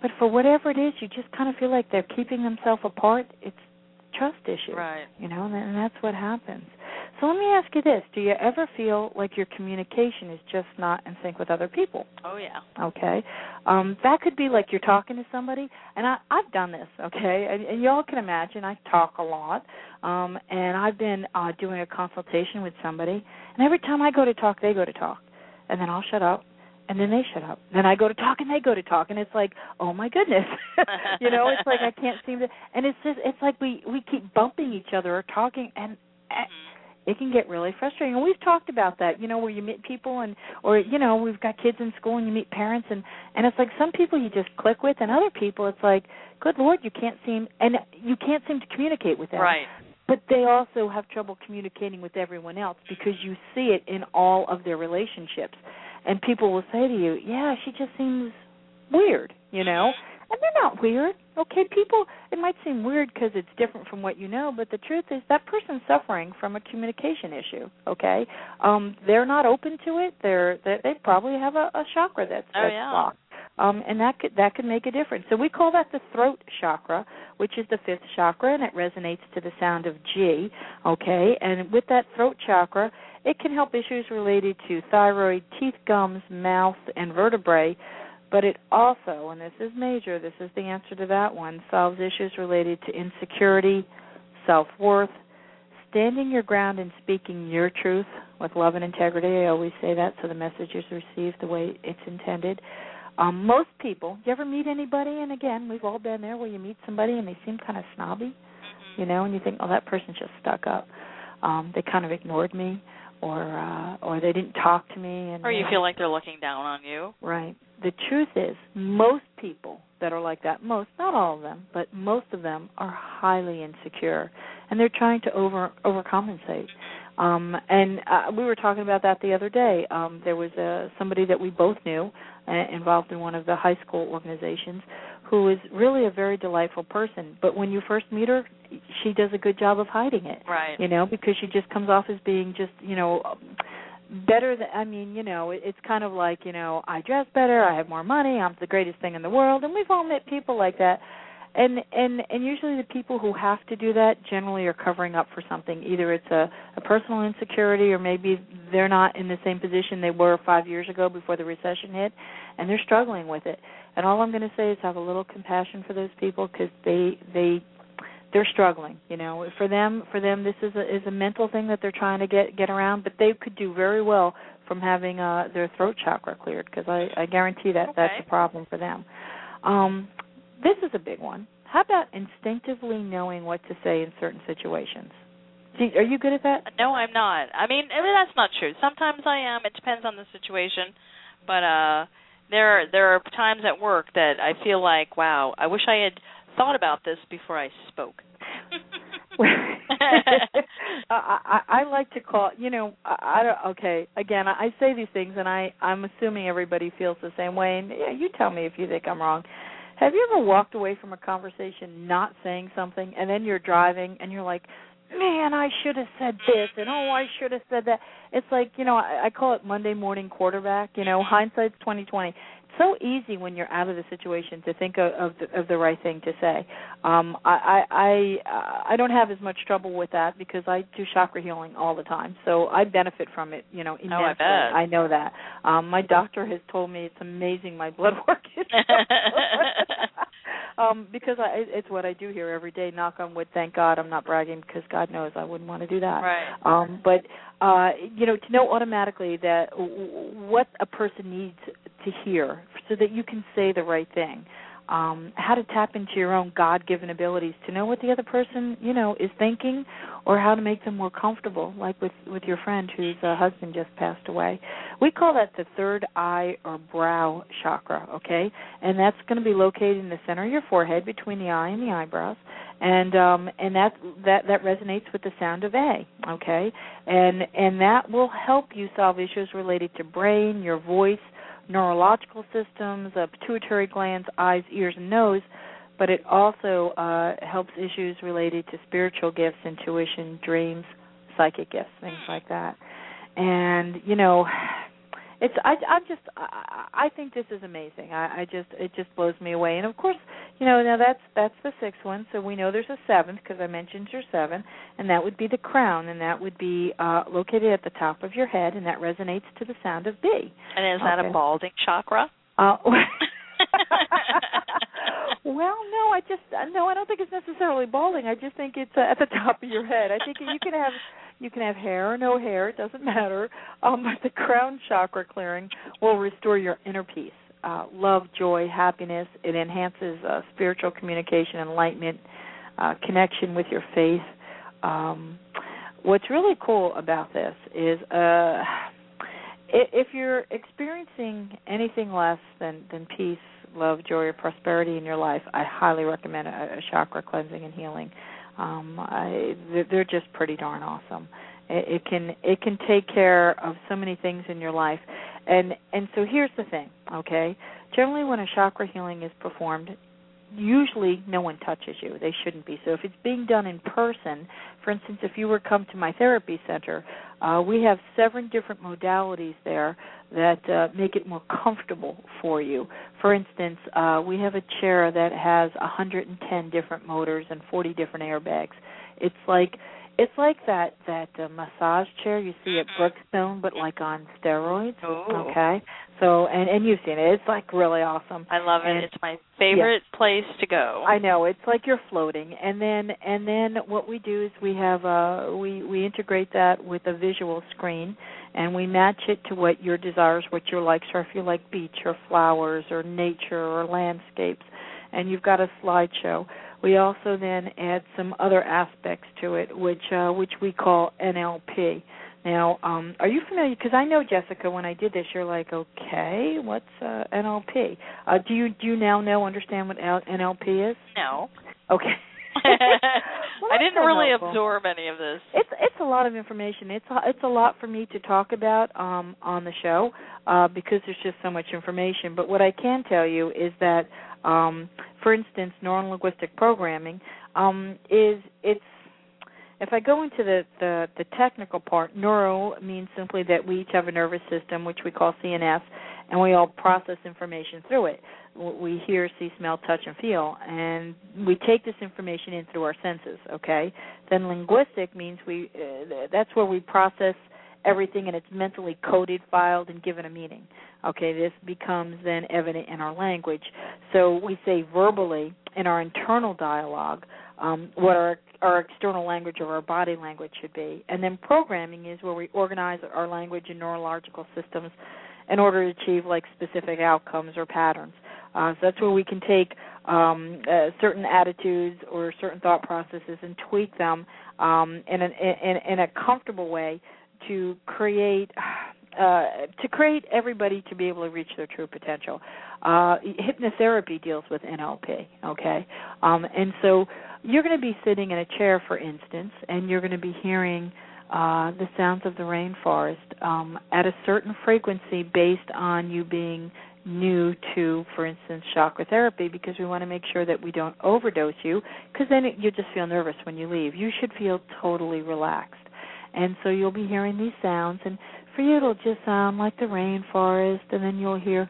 S2: but for whatever it is, you just kind of feel like they're keeping themselves apart. It's trust issue.
S3: Right.
S2: You know, and, and that's what happens. So let me ask you this. Do you ever feel like your communication is just not in sync with other people?
S3: Oh, yeah.
S2: Okay. Um, that could be like you're talking to somebody, and I, I've done this, okay? And, and y'all can imagine I talk a lot, um, and I've been uh, doing a consultation with somebody, and every time I go to talk, they go to talk, and then I'll shut up, and then they shut up. Then I go to talk, and they go to talk, and it's like, oh, my goodness. You know, it's like I can't seem to, and it's just, it's like we, we keep bumping each other or talking, and it can get really frustrating. And we've talked about that, you know, where you meet people and, or, you know, we've got kids in school and you meet parents, and, and it's like some people you just click with, and other people it's like, good Lord, you can't seem, and you can't seem to communicate with them.
S3: Right.
S2: But they also have trouble communicating with everyone else because you see it in all of their relationships. And people will say to you, yeah, she just seems weird, you know. And they're not weird, okay? People, it might seem weird because it's different from what you know, but the truth is that person's suffering from a communication issue, okay? Um, they're not open to it. They're, they, they probably have a, a chakra that's,
S3: oh,
S2: that's
S3: yeah.
S2: blocked. Um, and that could, that could make a difference. So we call that the throat chakra, which is the fifth chakra, and it resonates to the sound of G, okay? And with that throat chakra, it can help issues related to thyroid, teeth, gums, mouth, and vertebrae. But it also, and this is major, this is the answer to that one, solves issues related to insecurity, self-worth, standing your ground and speaking your truth with love and integrity. I always say that so the message is received the way it's intended. Um, most people, you ever meet anybody, and again, we've all been there, where you meet somebody and they seem kind of snobby, mm-hmm. you know, and you think, oh, that person's just stuck up. Um, they kind of ignored me, or uh, or they didn't talk to me. And
S3: or you feel like they're looking down on you.
S2: Right. The truth is, most people that are like that, most, not all of them, but most of them are highly insecure, and they're trying to over overcompensate. Um, and uh, we were talking about that the other day. Um, there was uh, somebody that we both knew uh, involved in one of the high school organizations who is really a very delightful person. But when you first meet her, she does a good job of hiding it.
S3: Right.
S2: You know, because she just comes off as being just, you know, better than, I mean, you know, it's kind of like, you know, I dress better, I have more money, I'm the greatest thing in the world, and we've all met people like that. And and and usually the people who have to do that generally are covering up for something. Either it's a, a personal insecurity, or maybe they're not in the same position they were five years ago before the recession hit, and they're struggling with it. And all I'm going to say is have a little compassion for those people, because they they they're struggling. You know, for them for them this is a is a mental thing that they're trying to get get around, but they could do very well from having uh, their throat chakra cleared, because I, I guarantee that
S3: okay.
S2: that's a problem for them. Um, This is a big one. How about instinctively knowing what to say in certain situations? See, are you good at that?
S3: No, I'm not. I mean, I mean, that's not true. Sometimes I am. It depends on the situation. But uh, there are, there are times at work that I feel like, wow, I wish I had thought about this before I spoke.
S2: I, I, I like to call, you know, I, I don't, okay, again, I, I say these things, and I, I'm assuming everybody feels the same way, and yeah, you tell me if you think I'm wrong. Have you ever walked away from a conversation not saying something, and then you're driving, and you're like, man, I should have said this, and oh, I should have said that. It's like, you know, I, I call it Monday morning quarterback, you know, hindsight's twenty twenty. It's so easy when you're out of the situation to think of, of, the, of the right thing to say. Um, I, I, I, I don't have as much trouble with that because I do chakra healing all the time, so I benefit from it, you know, immensely.
S3: Oh, I bet.
S2: I know that. Um, my doctor has told me it's amazing my blood work is um, because I, it's what I do here every day. Knock on wood. Thank God. I'm not bragging because God knows I wouldn't want to do that.
S3: Right.
S2: Um, but uh, you know, to know automatically that what a person needs to hear so that you can say the right thing. Um, how to tap into your own God-given abilities to know what the other person, you know, is thinking, or how to make them more comfortable, like with, with your friend whose uh, husband just passed away. We call that the third eye or brow chakra, okay? And that's going to be located in the center of your forehead between the eye and the eyebrows. And um, and that, that that resonates with the sound of A, okay? And and that will help you solve issues related to brain, your voice, neurological systems, uh, pituitary glands, eyes, ears, and nose, but it also uh, helps issues related to spiritual gifts, intuition, dreams, psychic gifts, things like that. And, you know, it's I I'm just I, I think this is amazing. I, I just it just blows me away. And of course, you know, now that's that's the sixth one. So we know there's a seventh because I mentioned your seven, and that would be the crown, and that would be uh, located at the top of your head, and that resonates to the sound of B.
S3: And is that
S2: okay.
S3: a balding chakra?
S2: Uh, well, no, I just no, I don't think it's necessarily balding. I just think it's uh, at the top of your head. I think you can have you can have hair or no hair, it doesn't matter. Um, but the crown chakra clearing will restore your inner peace, uh, love, joy, happiness. It enhances uh, spiritual communication, enlightenment, uh, connection with your faith. Um, what's really cool about this is uh, if you're experiencing anything less than, than peace, love, joy, or prosperity in your life, I highly recommend a, a chakra cleansing and healing. Um, I, they're just pretty darn awesome. It, it can it can take care of so many things in your life, and and so here's the thing, okay? Generally, when a chakra healing is performed, usually no one touches you. They shouldn't be. So if it's being done in person, for instance, if you were to come to my therapy center, uh, we have seven different modalities there that uh, make it more comfortable for you. For instance, uh, we have a chair that has one hundred ten different motors and forty different airbags. It's like it's like that that uh, massage chair you see at Brookstone, but like on steroids.
S3: Ooh.
S2: Okay. So and and you've seen it. It's like really awesome.
S3: I love it.
S2: And,
S3: it's my favorite
S2: yeah.
S3: place to go.
S2: I know, it's like you're floating. And then and then what we do is we have uh we we integrate that with a visual screen, and we match it to what your desires, what your likes are. If you like beach or flowers or nature or landscapes, and you've got a slideshow. We also then add some other aspects to it, which uh, which we call N L P. Now, um, are you familiar? Because I know, Jessica, when I did this, you're like, okay, what's uh, N L P? Uh, do you do you now know, understand what N L P is?
S3: No.
S2: Okay. Well,
S3: I didn't really
S2: helpful.
S3: absorb any of this.
S2: It's it's a lot of information. It's a, it's a lot for me to talk about um, on the show uh, because there's just so much information. But what I can tell you is that, um, for instance, neuro-linguistic programming um, is it's. If I go into the, the, the technical part, neuro means simply that we each have a nervous system, which we call C N S, and we all process information through it. We hear, see, smell, touch, and feel, and we take this information in through our senses, okay? Then linguistic means we uh, that's where we process everything, and it's mentally coded, filed, and given a meaning. Okay, this becomes then evident in our language. So we say verbally in our internal dialogue um, what our, our external language or our body language should be. And then programming is where we organize our language and neurological systems in order to achieve like specific outcomes or patterns. Uh, so that's where we can take um, uh, certain attitudes or certain thought processes and tweak them um, in, an, in, in a comfortable way to create uh, to create everybody to be able to reach their true potential. Uh, hypnotherapy deals with N L P, okay? Um, and so you're going to be sitting in a chair, for instance, and you're going to be hearing uh, the sounds of the rainforest um, at a certain frequency based on you being new to, for instance, chakra therapy, because we want to make sure that we don't overdose you, because then it, you just feel nervous when you leave. You should feel totally relaxed. And so you'll be hearing these sounds, and for you it'll just sound like the rainforest, and then you'll hear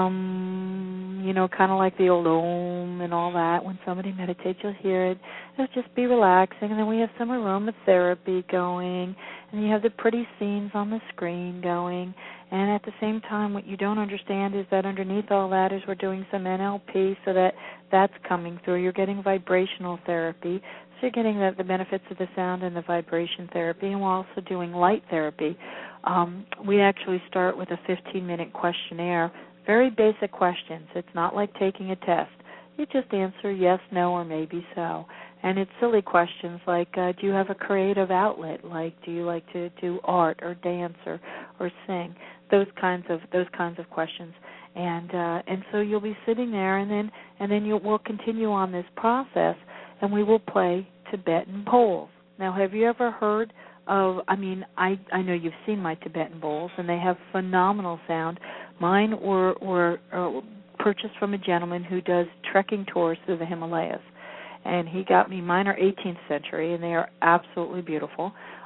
S2: hum, you know, kind of like the old om and all that. When somebody meditates, you'll hear it. It'll just be relaxing, and then we have some aromatherapy going, and you have the pretty scenes on the screen going, and at the same time, what you don't understand is that underneath all that is we're doing some N L P, so that that's coming through. You're getting vibrational therapy. So you're getting the, the benefits of the sound and the vibration therapy, and we're also doing light therapy. Um, we actually start with a fifteen-minute questionnaire, very basic questions. It's not like taking a test. You just answer yes, no, or maybe so. And it's silly questions like, uh, do you have a creative outlet? Like, do you like to do art or dance or, or sing? Those kinds of those kinds of questions. And uh, and so you'll be sitting there, and then and then you'll, we'll continue on this process, and we will play Tibetan bowls. Now, have you ever heard of, I mean, I, I know you've seen my Tibetan bowls, and they have phenomenal sound. Mine were, were uh, purchased from a gentleman who does trekking tours through the Himalayas, and he got me, mine are eighteenth century, and they are absolutely beautiful.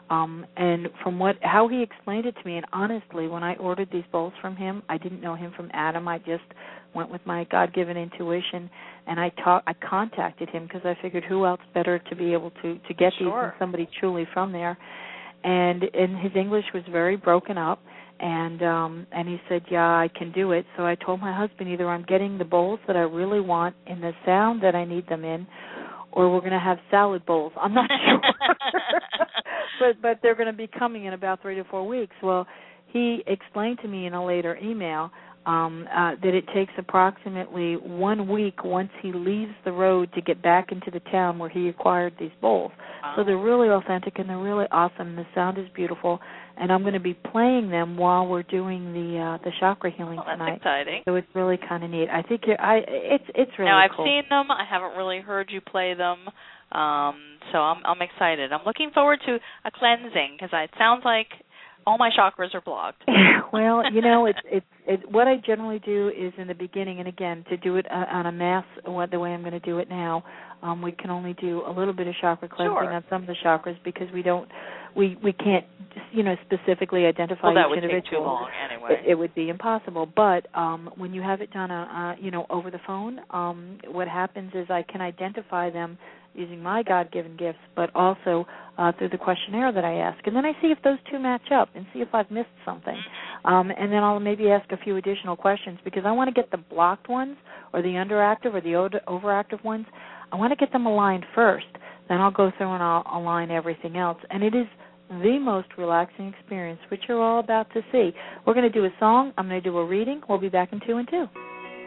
S2: Um, and from what how he explained it to me, and honestly, when I ordered these bowls from him, I didn't know him from Adam. I just went with my God-given intuition, and I talk, I contacted him because I figured who else better to be able to, to get these
S3: Sure.
S2: than somebody truly from there. And and his English was very broken up, and um, and he said, yeah, I can do it. So I told my husband, either I'm getting the bowls that I really want in the sound that I need them in, or we're going to have salad bowls. I'm not sure. but but they're going to be coming in about three to four weeks. Well, he explained to me in a later email um, uh, that it takes approximately one week once he leaves the road to get back into the town where he acquired these bowls.
S3: Wow.
S2: So they're really authentic and they're really awesome. The sound is beautiful, and I'm going to be playing them while we're doing the uh, the chakra healing
S3: Well, that's
S2: tonight.
S3: exciting.
S2: So it's really kind of neat. I think you're, I it's it's really
S3: now, I've
S2: cool.
S3: seen them. I haven't really heard you play them. Um, so I'm I'm excited. I'm looking forward to a cleansing because it sounds like all my chakras are blocked.
S2: Well, you know, it's it's it, what I generally do is in the beginning, and again, to do it uh, on a mass, what the way I'm going to do it now, um, we can only do a little bit of chakra cleansing
S3: Sure.
S2: on some of the chakras because we don't, we we can't, you know, specifically identify
S3: Well, that
S2: each
S3: would take
S2: individual.
S3: too long anyway.
S2: It, it would be impossible. But um, when you have it done, uh, uh, you know, over the phone, um, what happens is I can identify them using my God-given gifts, but also uh, through the questionnaire that I ask. And then I see if those two match up and see if I've missed something. Um, and then I'll maybe ask a few additional questions because I want to get the blocked ones or the underactive or the over- overactive ones. I want to get them aligned first. Then I'll go through and I'll align everything else. And it is the most relaxing experience, which you're all about to see. We're going to do a song. I'm going to do a reading. We'll be back in two and two.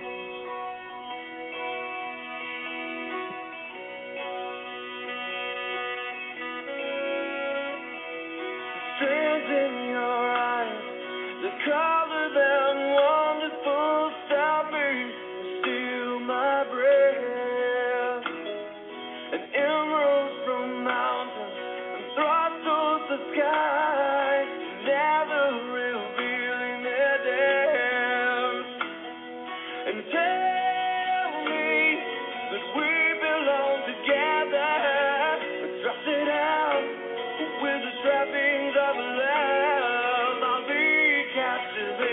S7: Strands in your eyes, the color that wonderful stop me, steal my breath. And emeralds from mountains and thrustles the sky, never revealing their depths. And tell me that we belong together. Dress it out with the trappings of love. I'll be captivated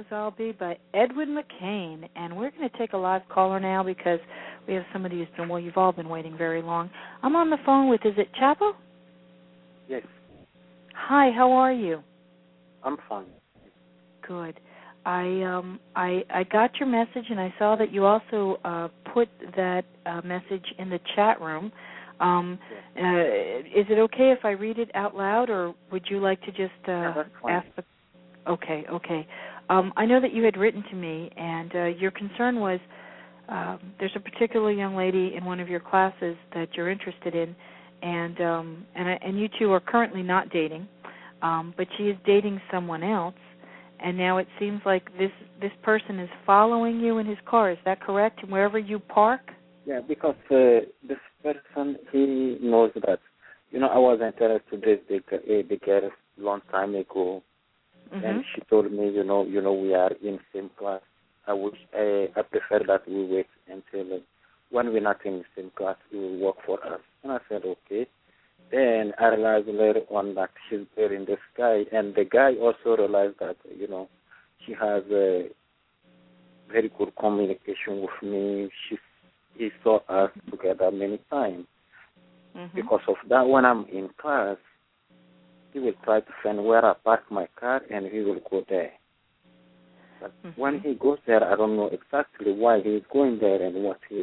S2: I'll Be by Edwin McCain. And we're going to take a live caller now because we have somebody who's been, well, you've all been waiting very long. I'm on the phone with, is it Chapo?
S8: Yes.
S2: Hi, how are you?
S8: I'm fine.
S2: Good. I um I I got your message, and I saw that you also uh, put that uh, message in the chat room. Um, uh, is it okay if I read it out loud, or would you like to just uh,
S8: yeah, that's fine.
S2: ask? The... Okay, okay. Um, I know that you had written to me, and uh, your concern was um, there's a particular young lady in one of your classes that you're interested in, and um, and I, and you two are currently not dating, um, but she is dating someone else. And now it seems like this this person is following you in his car. Is that correct? And wherever you park?
S8: Yeah, because uh, this person, he knows that, you know, I was interested in the, the, the girl long time ago.
S2: Mm-hmm.
S8: And she told me, you know, you know, we are in same class. I wish, I, I prefer that we wait until uh, when we're not in the same class, you will work for us. And I said, okay. Then I realized later on that she's there in the sky, and the guy also realized that, you know, she has a very good communication with me. She, he saw us together many times.
S2: Mm-hmm.
S8: Because of that, when I'm in class, he will try to find where I park my car, and he will go there. But
S2: mm-hmm.
S8: when he goes there, I don't know exactly why he is going there and what he is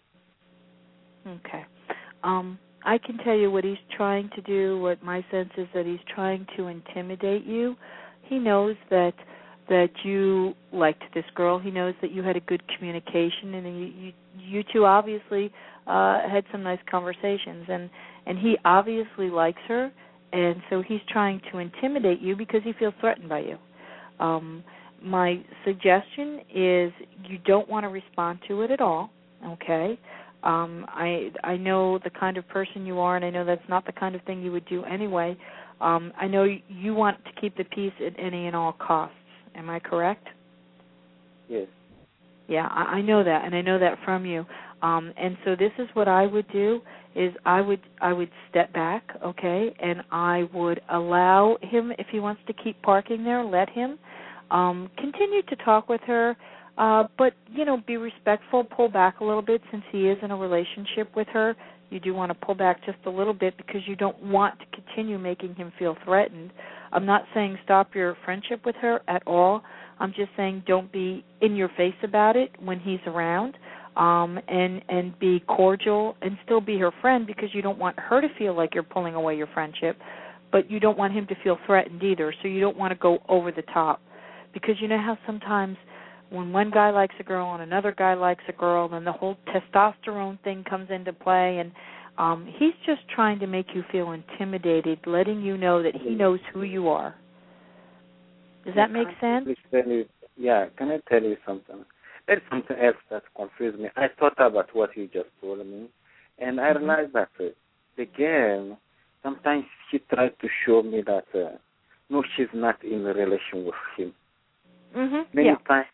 S8: doing.
S2: Okay. Um. I can tell you what he's trying to do. What my sense is that he's trying to intimidate you. He knows that that you liked this girl. He knows that you had a good communication, and you you, you two obviously uh, had some nice conversations. And and he obviously likes her, and so he's trying to intimidate you because he feels threatened by you. Um, my suggestion is you don't want to respond to it at all. Okay. Um, I I know the kind of person you are, and I know that's not the kind of thing you would do anyway. Um, I know you want to keep the peace at any and all costs. Am I correct?
S8: Yes.
S2: Yeah, I, I know that, and I know that from you. Um, and so this is what I would do: is I would I would step back, okay, and I would allow him, if he wants to keep parking there, let him. Um, continue to talk with her. Uh, but, you know, be respectful, pull back a little bit since he is in a relationship with her. You do want to pull back just a little bit because you don't want to continue making him feel threatened. I'm not saying stop your friendship with her at all. I'm just saying don't be in your face about it when he's around, um, and, and be cordial and still be her friend because you don't want her to feel like you're pulling away your friendship, but you don't want him to feel threatened either, so you don't want to go over the top. Because you know how sometimes when one guy likes a girl and another guy likes a girl, then the whole testosterone thing comes into play, and um, he's just trying to make you feel intimidated, letting you know that he knows who you are. Does that make sense?
S8: Tell you, yeah, can I tell you something? There's something else that confused me. I thought about what you just told me, and I
S2: Mm-hmm.
S8: realized that uh, the girl, sometimes she tried to show me that, uh, no, she's not in a relation with him.
S2: Mm-hmm.
S8: Many
S2: Yeah.
S8: times,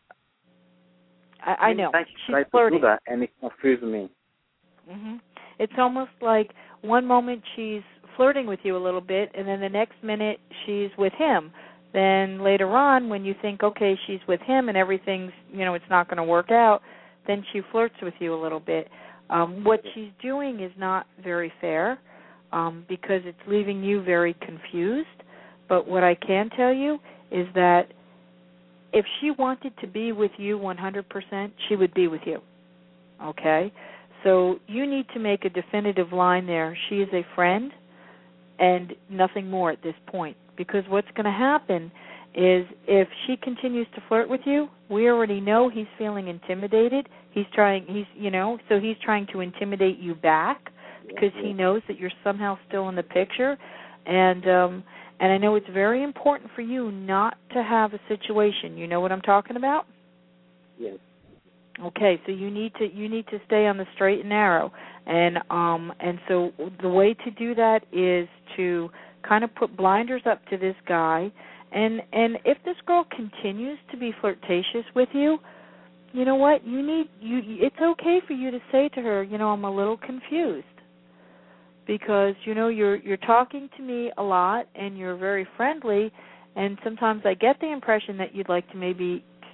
S2: I, I know.
S8: She
S2: She's
S8: tried
S2: flirting.
S8: to do that, and it confused me.
S2: Mm-hmm. It's almost like one moment she's flirting with you a little bit, and then the next minute she's with him. Then later on, when you think, okay, she's with him and everything's, you know, it's not going to work out, then she flirts with you a little bit. Um, what she's doing is not very fair um, because it's leaving you very confused. But what I can tell you is that if she wanted to be with you one hundred percent, she would be with you, okay? So you need to make a definitive line there. She is a friend and nothing more at this point, because what's going to happen is if she continues to flirt with you, we already know he's feeling intimidated. He's trying, he's, you know, so he's trying to intimidate you back because he knows that you're somehow still in the picture. And, um, And I know it's very important for you not to have a situation. You know what I'm talking about?
S8: Yes.
S2: Okay, so you need to you need to stay on the straight and narrow. And um and so the way to do that is to kind of put blinders up to this guy. And and if this girl continues to be flirtatious with you, you know what? You need you it's okay for you to say to her, you know, I'm a little confused. Because, you know, you're you're talking to me a lot and you're very friendly, and sometimes I get the impression that you'd like to maybe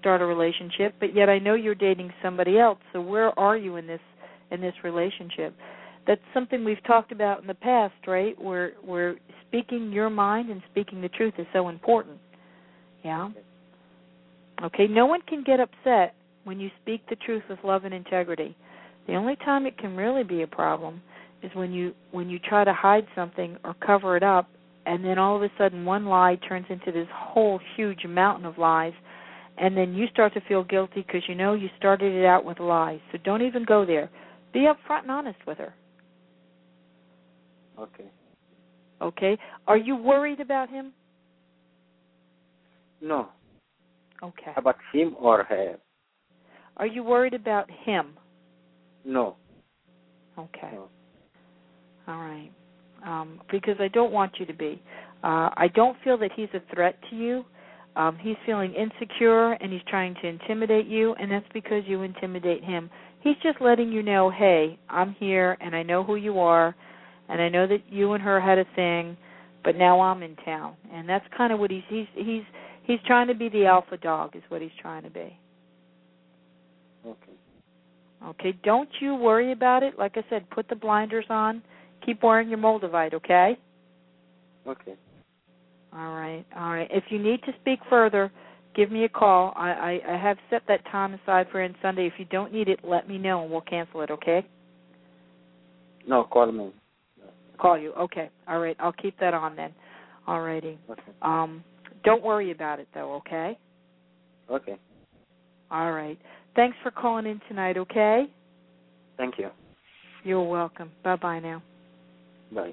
S2: start a relationship, but yet I know you're dating somebody else. So where are you in this in this relationship? That's something we've talked about in the past, right? Where where speaking your mind and speaking the truth is so important. Yeah. Okay. No one can get upset when you speak the truth with love and integrity. The only time it can really be a problem is when you when you try to hide something or cover it up, and then all of a sudden one lie turns into this whole huge mountain of lies, and then you start to feel guilty because you know you started it out with lies. So don't even go there. Be upfront and honest with her.
S8: Okay.
S2: Okay. Are you worried about him?
S8: No.
S2: Okay.
S8: About him or her?
S2: Are you worried about him?
S8: No.
S2: Okay.
S8: No.
S2: All right. Um, because I don't want you to be. Uh, I don't feel that he's a threat to you. Um, he's feeling insecure, and he's trying to intimidate you, and that's because you intimidate him. He's just letting you know, hey, I'm here, and I know who you are, and I know that you and her had a thing, but now I'm in town. And that's kind of what he's he's he's he's trying to be the alpha dog is what he's trying to be.
S8: Okay.
S2: Okay, don't you worry about it. Like I said, put the blinders on. Keep wearing your Moldavite, okay?
S8: Okay.
S2: All right, all right. If you need to speak further, give me a call. I, I, I have set that time aside for in Sunday. If you don't need it, let me know and we'll cancel it, okay?
S8: No, call me.
S2: Call you, okay. All right, I'll keep that on then. All righty.
S8: Okay.
S2: Um, don't worry about it, though, okay?
S8: Okay.
S2: All right. Thanks for calling in tonight, okay?
S8: Thank you.
S2: You're welcome. Bye-bye now.
S8: Bye.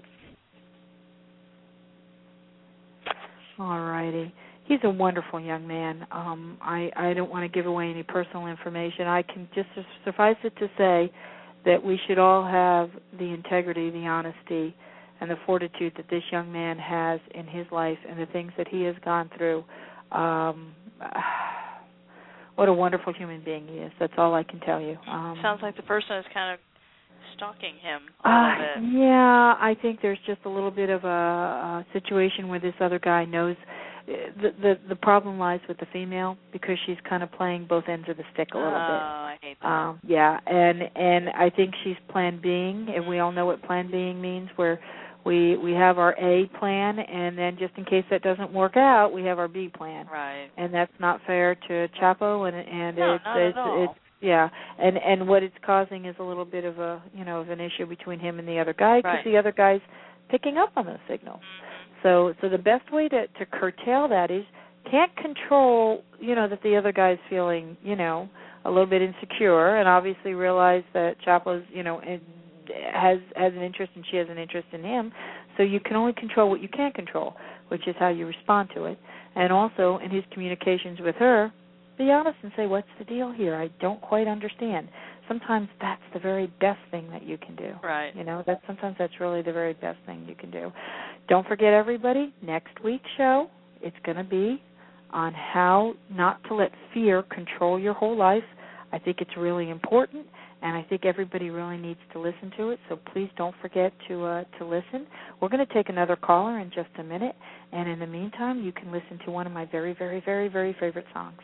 S2: All righty. He's a wonderful young man. Um, I, I don't want to give away any personal information. I can just suffice it to say that we should all have the integrity, the honesty, and the fortitude that this young man has in his life and the things that he has gone through. Um, what a wonderful human being he is. That's all I can tell you. Um,
S3: Sounds like the person is kind of stalking him a
S2: uh,
S3: little bit.
S2: Yeah, I think there's just a little bit of a, a situation where this other guy knows. The, the the problem lies with the female because she's kind of playing both ends of the stick a little
S3: oh,
S2: bit.
S3: I hate that.
S2: Um, yeah, and and I think she's plan Bing, and we all know what plan Bing means, where we we have our A plan, and then just in case that doesn't work out, we have our B plan.
S3: Right.
S2: And that's not fair to Chapo, and and
S3: No,
S2: it's
S3: not
S2: it's,
S3: at all.
S2: it's yeah, and and what it's causing is a little bit of a you know of an issue between him and the other guy because
S3: Right.
S2: the other guy's picking up on those signals. So so the best way to, to curtail that is can't control, you know, that the other guy's feeling, you know, a little bit insecure, and obviously realize that Chapo's, you know, has has an interest and she has an interest in him. So you can only control what you can't control, which is how you respond to it. And also in his communications with her, be honest and say, what's the deal here? I don't quite understand. Sometimes that's the very best thing that you can do.
S3: Right.
S2: You know, that sometimes that's really the very best thing you can do. Don't forget, everybody, next week's show, it's going to be on how not to let fear control your whole life. I think it's really important, and I think everybody really needs to listen to it, so please don't forget to uh, to listen. We're going to take another caller in just a minute, and in the meantime, you can listen to one of my very, very, very, very favorite songs.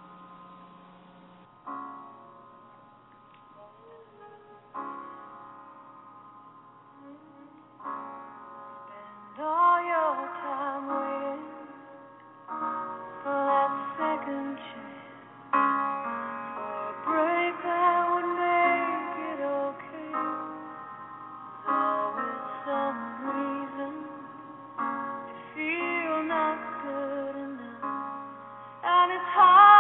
S4: All your time waiting for that second chance, for a break that would make it okay. There's always some reason to feel not good enough, and it's hard.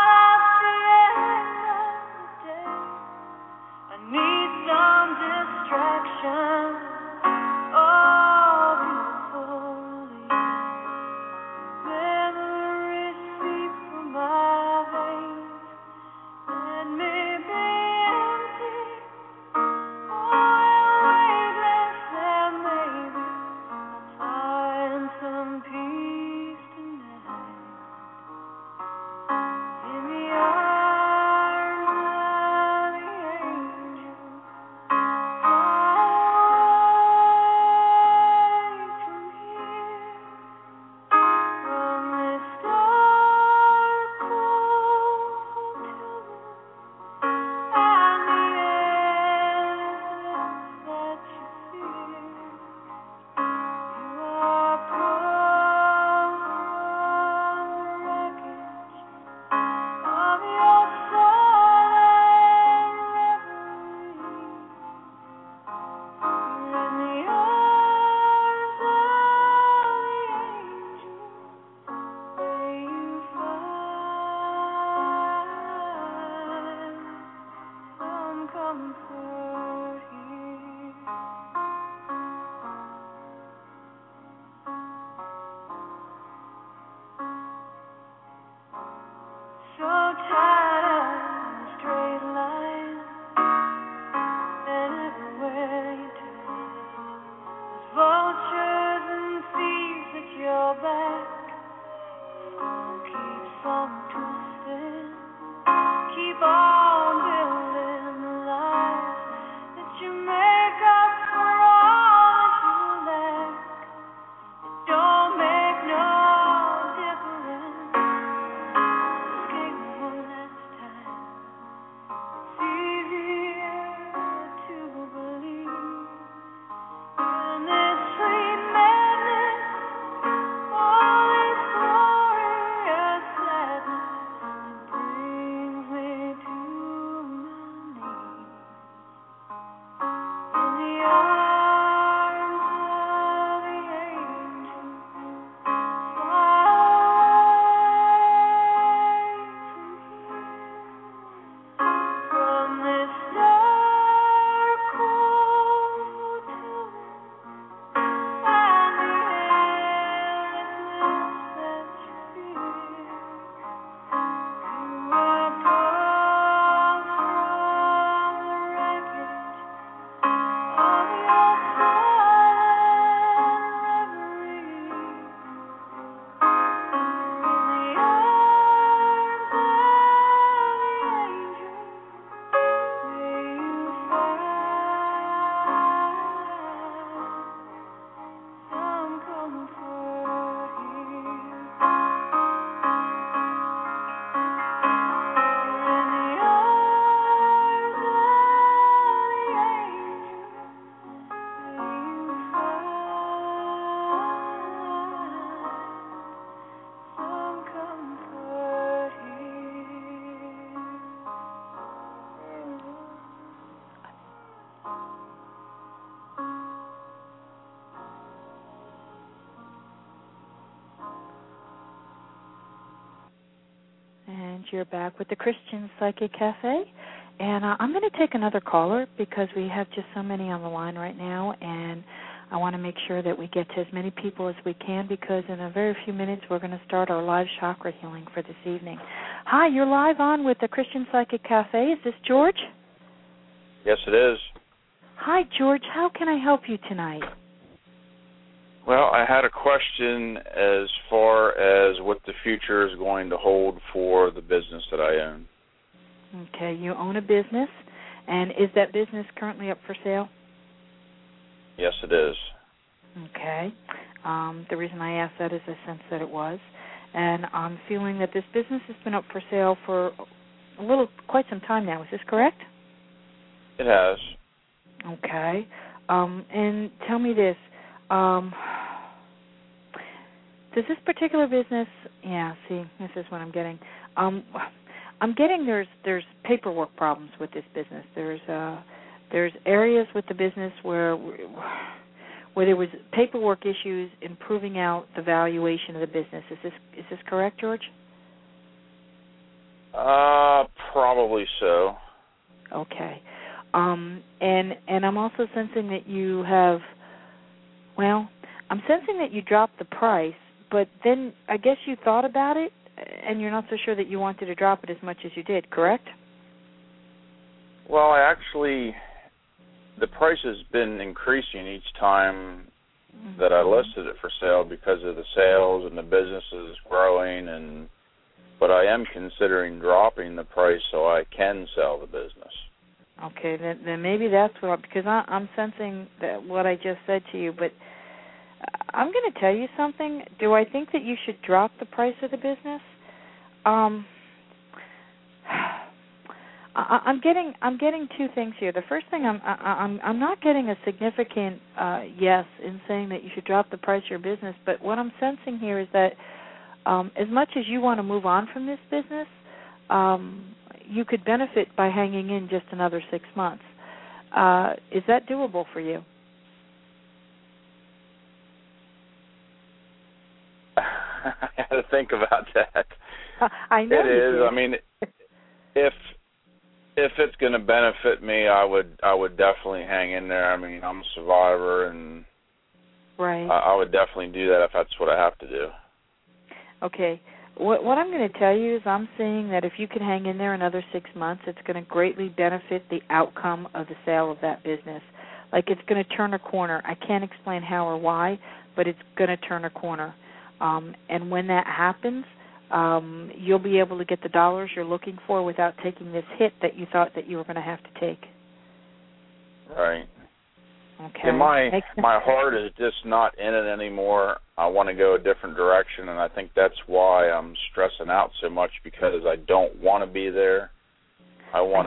S2: and you're back with the Christian Psychic Cafe. And uh, I'm going to take another caller because we have just so many on the line right now, and I want to make sure that we get to as many people as we can because in a very few minutes we're going to start our live chakra healing for this evening. Hi, you're live on with the Christian Psychic Cafe. Is this George?
S9: Yes, it is.
S2: Hi, George. How can I help you tonight?
S9: Well, I had a question as far as what the future is going to hold for the business that I own.
S2: Okay, you own a business, and is that business currently up for sale?
S9: Yes, it is.
S2: Okay. Um, the reason I asked that is I sense that it was. And I'm feeling that this business has been up for sale for a little, quite some time now. Is this correct?
S9: It has.
S2: Okay. Um, and tell me this. Um, does this particular business, yeah, see, this is what I'm getting. Um, I'm getting there's there's paperwork problems with this business. There's uh, there's areas with the business where where there was paperwork issues in proving out the valuation of the business. Is this is this correct, George?
S9: Uh, probably so.
S2: Okay. Um, and and I'm also sensing that you have, well, I'm sensing that you dropped the price, but then I guess you thought about it, and you're not so sure that you wanted to drop it as much as you did, correct?
S9: Well, I actually, the price has been increasing each time that I listed it for sale because of the sales and the business is growing, and but I am considering dropping the price so I can sell the business.
S2: Okay, then, then maybe that's what, because I, I'm sensing that what I just said to you, but I'm going to tell you something. Do I think that you should drop the price of the business? Um, I, I'm getting I'm getting two things here. The first thing, I'm I, I'm I'm not getting a significant uh, yes in saying that you should drop the price of your business. But what I'm sensing here is that um, as much as you want to move on from this business, um, you could benefit by hanging in just another six months. Uh, is that doable for you?
S9: I had to think about that.
S2: Uh, I know
S9: it
S2: you
S9: is.
S2: did.
S9: I mean, if if it's going to benefit me, I would I would definitely hang in there. I mean, I'm a survivor, and
S2: right.
S9: I, I would definitely do that if that's what I have to do.
S2: Okay. What, what I'm going to tell you is I'm seeing that if you can hang in there another six months, it's going to greatly benefit the outcome of the sale of that business. Like it's going to turn a corner. I can't explain how or why, but it's going to turn a corner. Um, and when that happens, um, you'll be able to get the dollars you're looking for without taking this hit that you thought that you were going to have to take.
S9: Right.
S2: Okay.
S9: And my
S2: Makes sense.
S9: my heart is just not in it anymore. I want to go a different direction, and I think that's why I'm stressing out so much because I don't want to be there. I want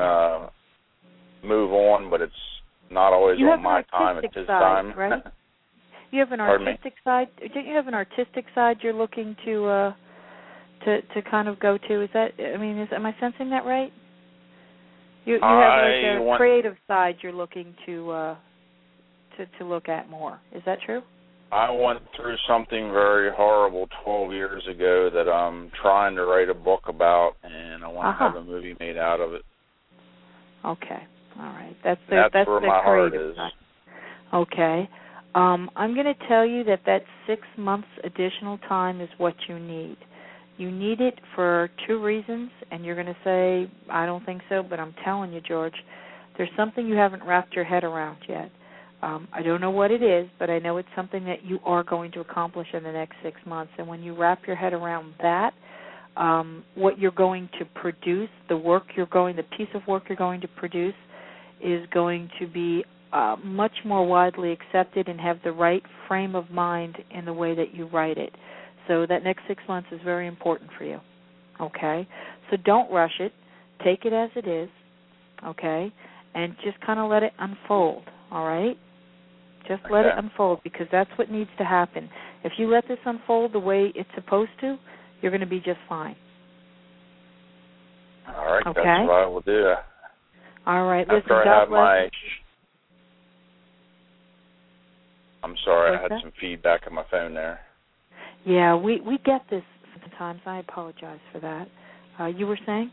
S9: to move on, but it's not always
S2: you
S9: on my time. It's his
S2: side,
S9: time.
S2: Right? You have an artistic side. Don't you have an artistic side you're looking to uh, to to kind of go to? Is that? I mean, is am I sensing that right? You, you have like a
S9: want,
S2: creative side you're looking to uh, to to look at more. Is that true?
S9: I went through something very horrible twelve years ago that I'm trying to write a book about, and I want
S2: uh-huh.
S9: to have a movie made out of it.
S2: Okay, all right. That's the,
S9: that's,
S2: that's
S9: where
S2: the
S9: my heart
S2: creative
S9: is.
S2: side. Okay. Um, I'm going to tell you that that six months additional time is what you need. You need it for two reasons, and you're going to say, I don't think so, but I'm telling you, George, there's something you haven't wrapped your head around yet. Um, I don't know what it is, but I know it's something that you are going to accomplish in the next six months. And when you wrap your head around that, um, what you're going to produce, the work you're going, the piece of work you're going to produce is going to be Uh, much more widely accepted and have the right frame of mind in the way that you write it. So that next six months is very important for you, okay? So don't rush it. Take it as it is, okay? And just kind of let it unfold, all right? Just let
S9: okay.
S2: it unfold because that's what needs to happen. If you let this unfold the way it's supposed to, you're going to be just fine.
S9: All right,
S2: okay?
S9: That's what I will do.
S2: All right,
S9: After
S2: listen,
S9: I
S2: God
S9: have
S2: bless
S9: my...
S2: you.
S9: I'm sorry,
S2: What's
S9: I had
S2: that?
S9: some feedback on my phone there.
S2: Yeah, we, we get this sometimes. I apologize for that. Uh, you were saying?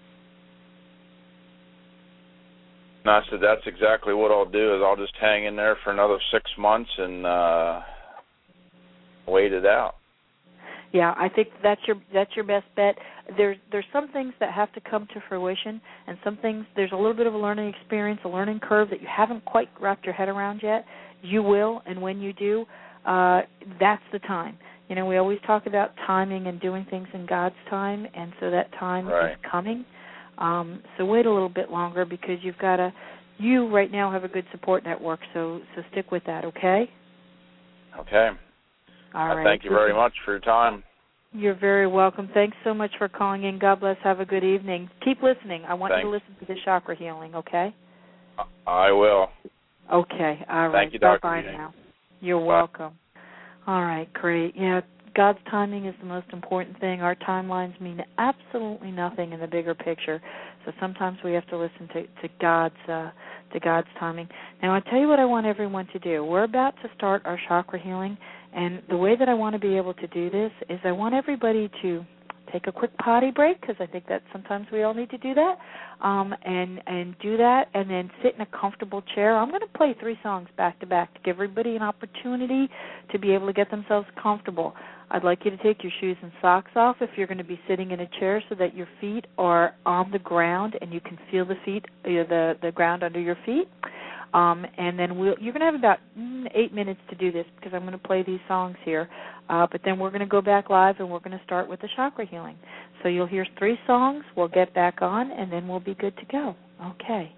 S9: And I said, that's exactly what I'll do, is I'll just hang in there for another six months and uh, wait it out.
S2: Yeah, I think that's your that's your best bet. There's there's some things that have to come to fruition, and some things, there's a little bit of a learning experience, a learning curve that you haven't quite wrapped your head around yet. You will, and when you do, uh, that's the time. You know, we always talk about timing and doing things in God's time, and so that time
S9: right.
S2: is coming. Um, so wait a little bit longer, because you've got to, you right now have a good support network, so so stick with that, okay?
S9: Okay.
S2: All right.
S9: Thank you very much for your time.
S2: You're very welcome. Thanks so much for calling in. God bless. Have a good evening. Keep listening. I want
S9: Thanks.
S2: you to listen to the chakra healing, okay?
S9: I will.
S2: Okay. All right.
S9: Thank you, Doctor
S2: Bye-bye
S9: Eugene.
S2: now. You're
S9: Bye.
S2: welcome. All right, great. Yeah, God's timing is the most important thing. Our timelines mean absolutely nothing in the bigger picture. So sometimes we have to listen to, to God's uh, to God's timing. Now, I tell you what I want everyone to do. We're about to start our chakra healing, and the way that I want to be able to do this is I want everybody to take a quick potty break, because I think that sometimes we all need to do that, um, and and do that, and then sit in a comfortable chair. I'm going to play three songs back to back to give everybody an opportunity to be able to get themselves comfortable. I'd like you to take your shoes and socks off if you're going to be sitting in a chair, so that your feet are on the ground and you can feel the feet, uh, the the ground under your feet. Um, and then we'll, you're going to have about mm, eight minutes to do this, because I'm going to play these songs here. Uh, but then we're going to go back live, and we're going to start with the chakra healing. So you'll hear three songs, we'll get back on, and then we'll be good to go. Okay.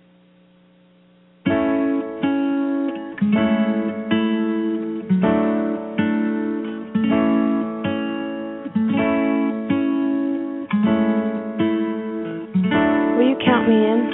S10: Will you count me in?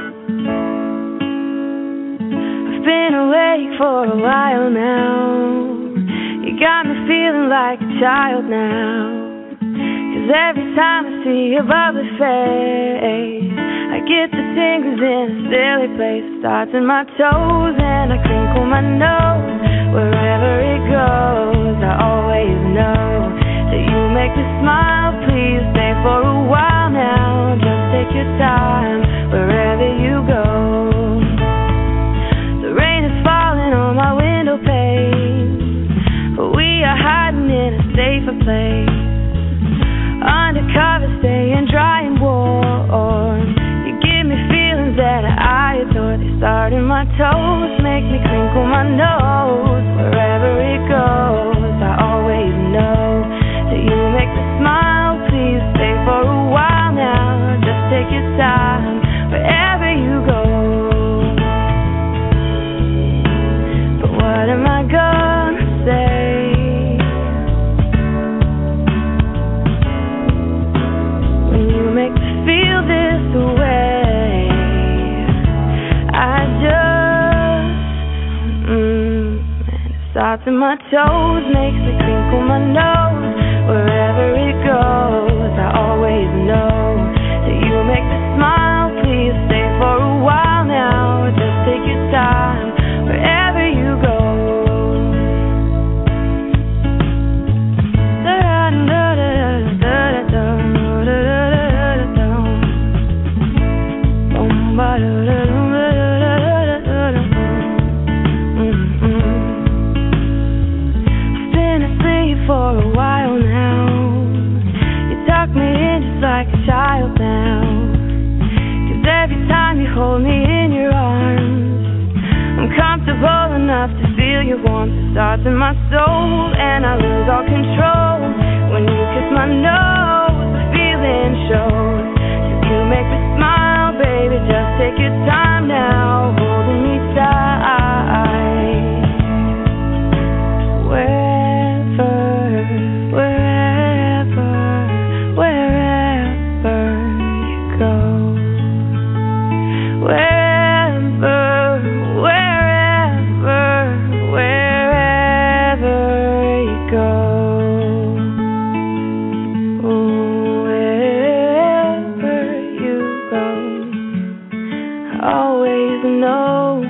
S10: Been awake for a while now. You got me feeling like a child now. 'Cause every time I see your bubbly face, I get the tingles in a silly place. It starts in my toes and I crinkle my nose. Wherever it goes, I always know that you make me smile. Please stay for a while now. Just take your time wherever you go. On my window pane, but we are hiding in a safer place. Undercover, staying dry and warm. You give me feelings that I adore. They start in my toes, make me crinkle my nose. Wherever it goes, I always know that you make me smile. Please stay for a while now. Just take your time wherever you go. What am I gonna say when you make me feel this way? I just, mm, and it starts in my toes, makes me crinkle my nose. Wherever it goes, I always know that you make me smile. Please stay for a while now. Just take your time wherever you go. I've been asleep for a while now. You tuck me in just like a child now. 'Cause every time you hold me in your arms, I'm comfortable enough to feel your warmth. It starts in my soul and I lose all control. When you kiss my nose, the feeling shows. You make me smile, baby, just take your time now, holding me tight. Wherever, wherever, wherever you go. Wherever, wherever, wherever you go. Wherever you go, I always know.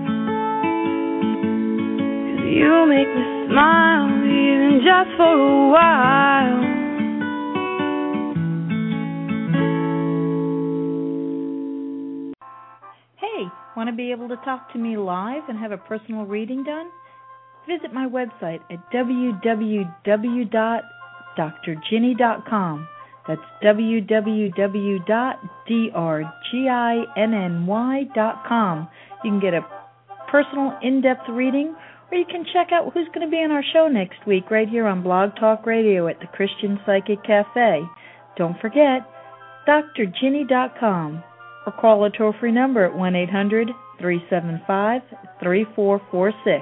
S10: 'Cause you make me smile, even just for a while.
S11: Want to be able to talk to me live and have a personal reading done? Visit my website at w w w dot d r ginny dot com. That's w w w dot d r ginny dot com. You can get a personal, in-depth reading, or you can check out who's going to be on our show next week right here on Blog Talk Radio at the Christian Psychic Cafe. Don't forget, d r ginny dot com, or call a toll-free number at one eight hundred, three seven five, three four four six.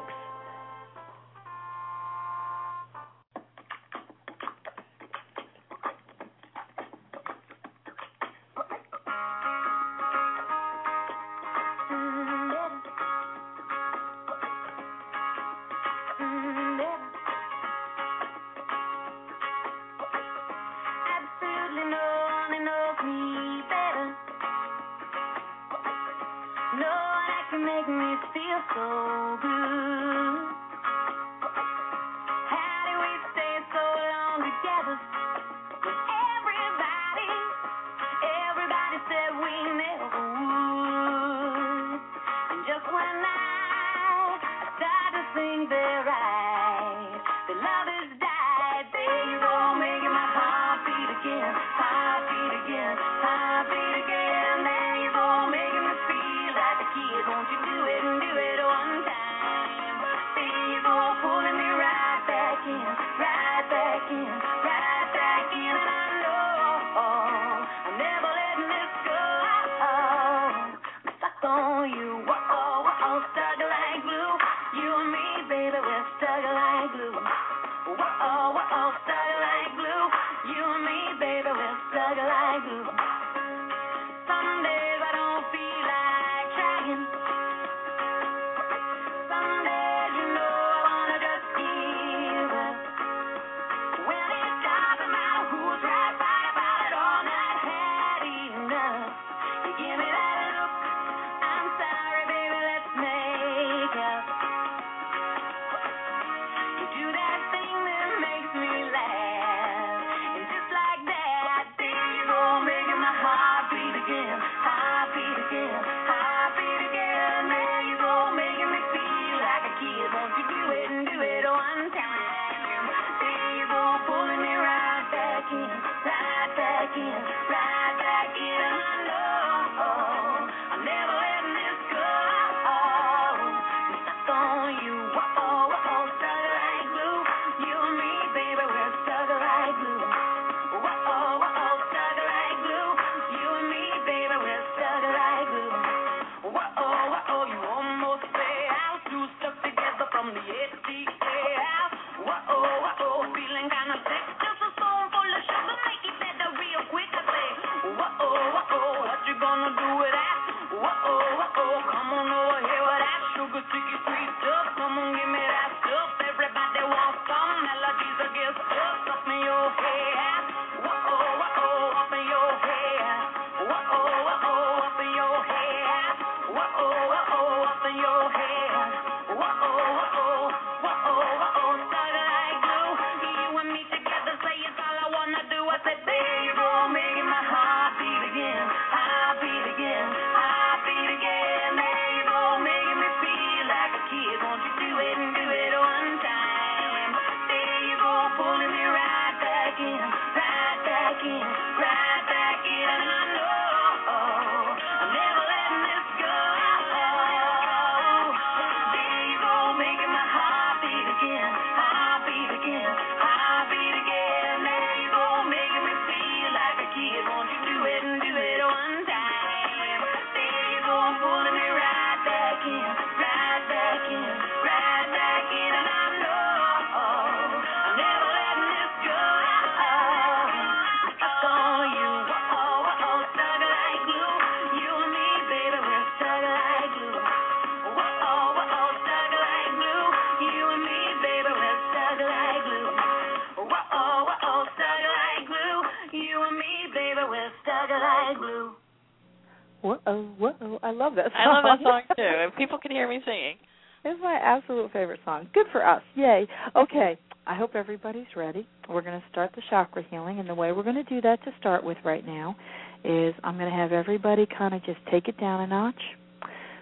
S2: Whoa, whoa, I love that song.
S3: I love that song too. And people can hear me singing.
S2: It's my absolute favorite song. Good for us. Yay. Okay, I hope everybody's ready. We're going to start the chakra healing, and the way we're going to do that to start with right now is I'm going to have everybody kind of just take it down a notch.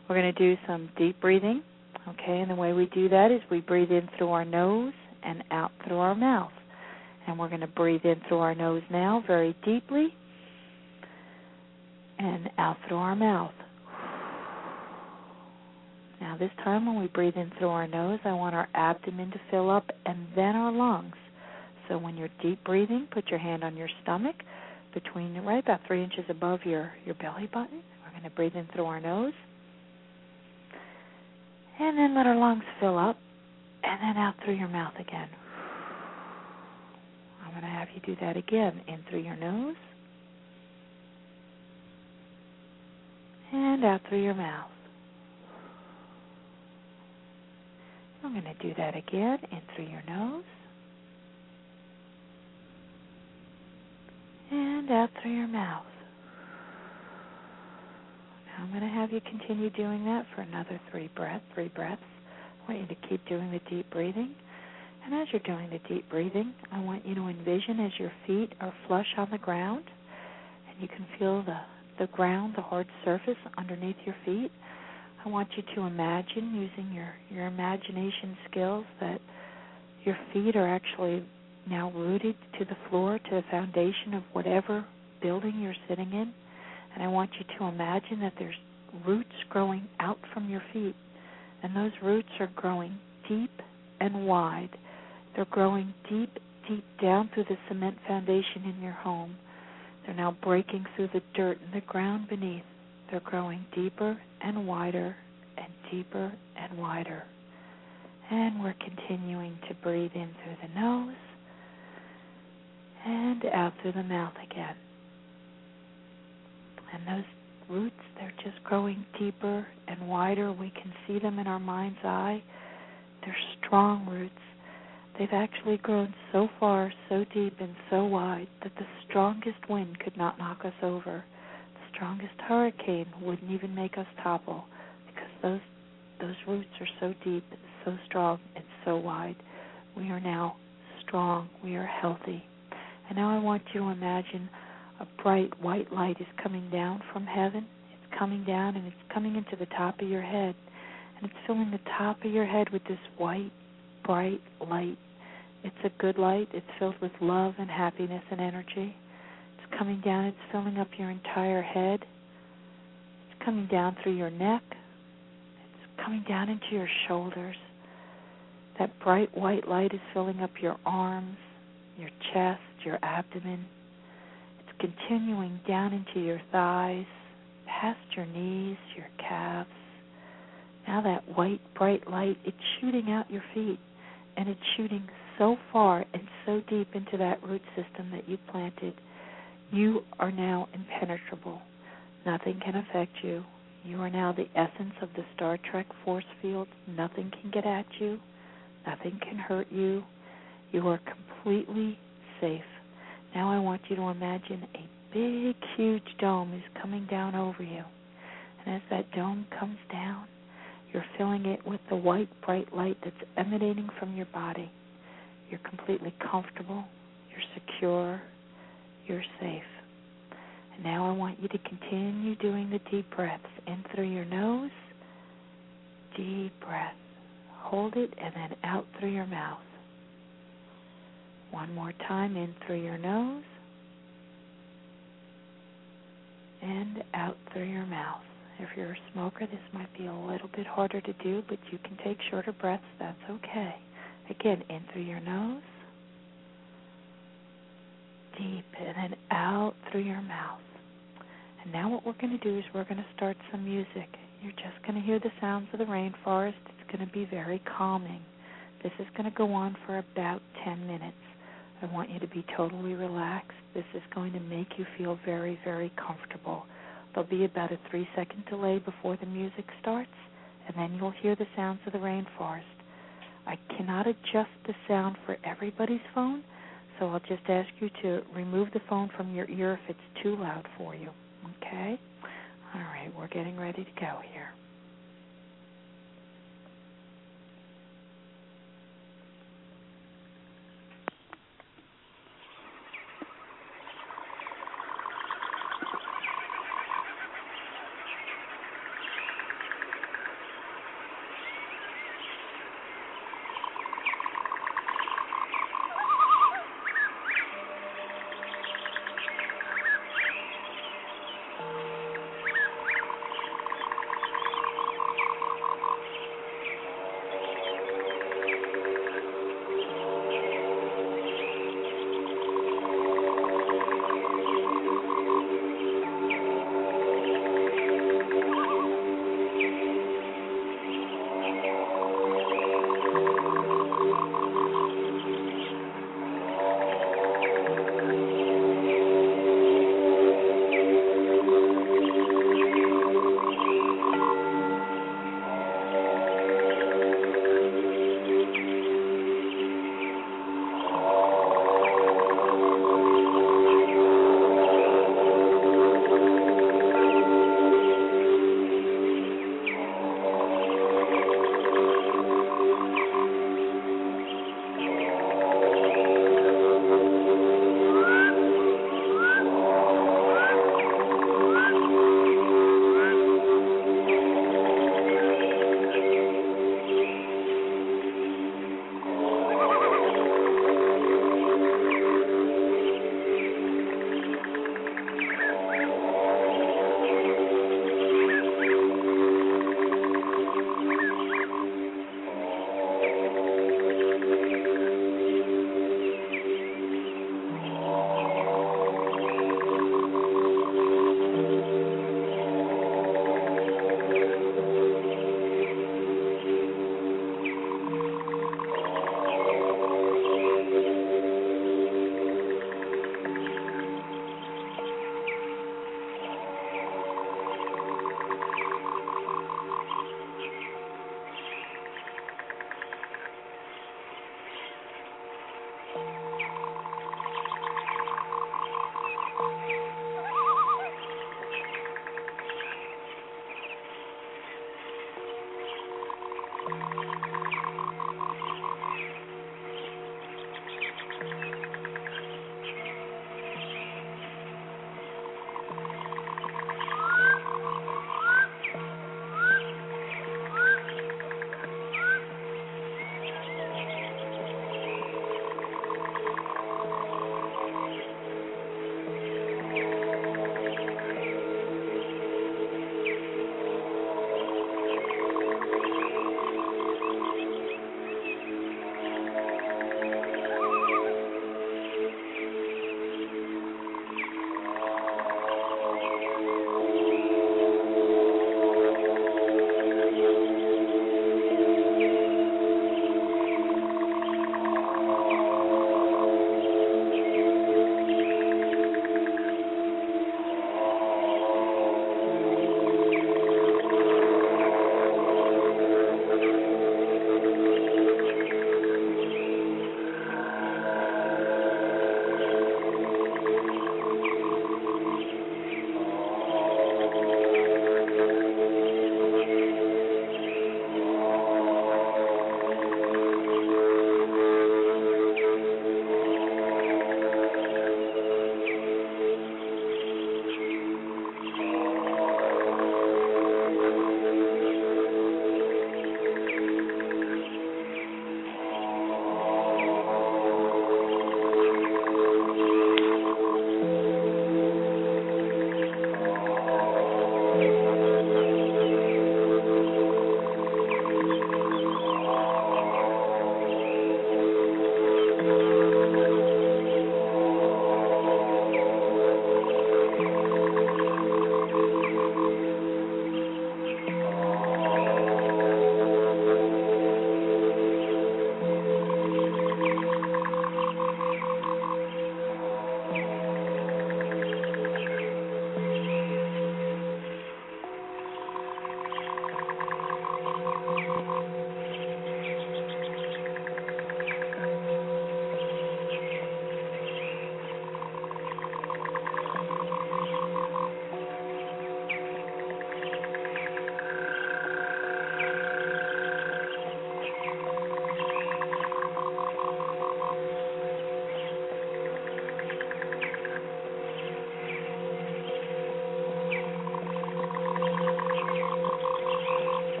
S2: We're going to do some deep breathing, okay? And the way we do that is we breathe in through our nose and out through our mouth. And we're going to breathe in through our nose now very deeply and out through our mouth. Now this time when we breathe in through our nose, I want our abdomen to fill up and then our lungs. So when you're deep breathing, put your hand on your stomach between, right about three inches above your, your belly button. We're going to breathe in through our nose. And then let our lungs fill up and then out through your mouth again. I'm going to have you do that again. In through your nose and out through your mouth. I'm going to do that again. In through your nose and out through your mouth. Now I'm going to have you continue doing that for another three breaths. Three breaths. I want you to keep doing the deep breathing. And as you're doing the deep breathing, I want you to envision as your feet are flush on the ground, and you can feel the, the ground, the hard surface underneath your feet. I want you to imagine, using your, your imagination skills, that your feet are actually now rooted to the floor, to the foundation of whatever building you're sitting in. And I want you to imagine that there's roots growing out from your feet. And those roots are growing deep and wide. They're growing deep, deep down through the cement foundation in your home. They're now breaking through the dirt and the ground beneath. They're growing deeper and wider and deeper and wider. And we're continuing to breathe in through the nose and out through the mouth again. And those roots, they're just growing deeper and wider. We can see them in our mind's eye. They're strong roots. They've actually grown so far, so deep, and so wide that the strongest wind could not knock us over. The strongest hurricane wouldn't even make us topple, because those those roots are so deep, so strong, and so wide. We are now strong. We are healthy. And now I want you to imagine a bright white light is coming down from heaven. It's coming down, and it's coming into the top of your head. And it's filling the top of your head with this white, bright light. It's a good light. It's filled with love and happiness and energy. It's coming down. It's filling up your entire head. It's coming down through your neck. It's coming down into your shoulders. That bright white light is filling up your arms, your chest, your abdomen. It's continuing down into your thighs, past your knees, your calves. Now that white, bright light, it's shooting out your feet, and it's shooting so far and so deep into that root system that you planted. You are now impenetrable. Nothing can affect you. You are now the essence of the Star Trek force field. Nothing can get at you. Nothing can hurt you. You are completely safe. Now I want you to imagine a big, huge dome is coming down over you. And as that dome comes down, you're filling it with the white, bright light that's emanating from your body. You're completely comfortable. You're secure. You're safe. And now I want you to continue doing the deep breaths in through your nose. Deep breath. Hold it and then out through your mouth. One more time, in through your nose and out through your mouth. If you're a smoker, this might be a little bit harder to do, but you can take shorter breaths. That's okay. Again, in through your nose, deep, and then out through your mouth. And now what we're going to do is we're going to start some music. You're just going to hear the sounds of the rainforest. It's going to be very calming. This is going to go on for about ten minutes. I want you to be totally relaxed. This is going to make you feel very, very comfortable. There'll be about a three-second delay before the music starts, and then you'll hear the sounds of the rainforest. I cannot adjust the sound for everybody's phone, so I'll just ask you to remove the phone from your ear if it's too loud for you. Okay? All right, we're getting ready to go here.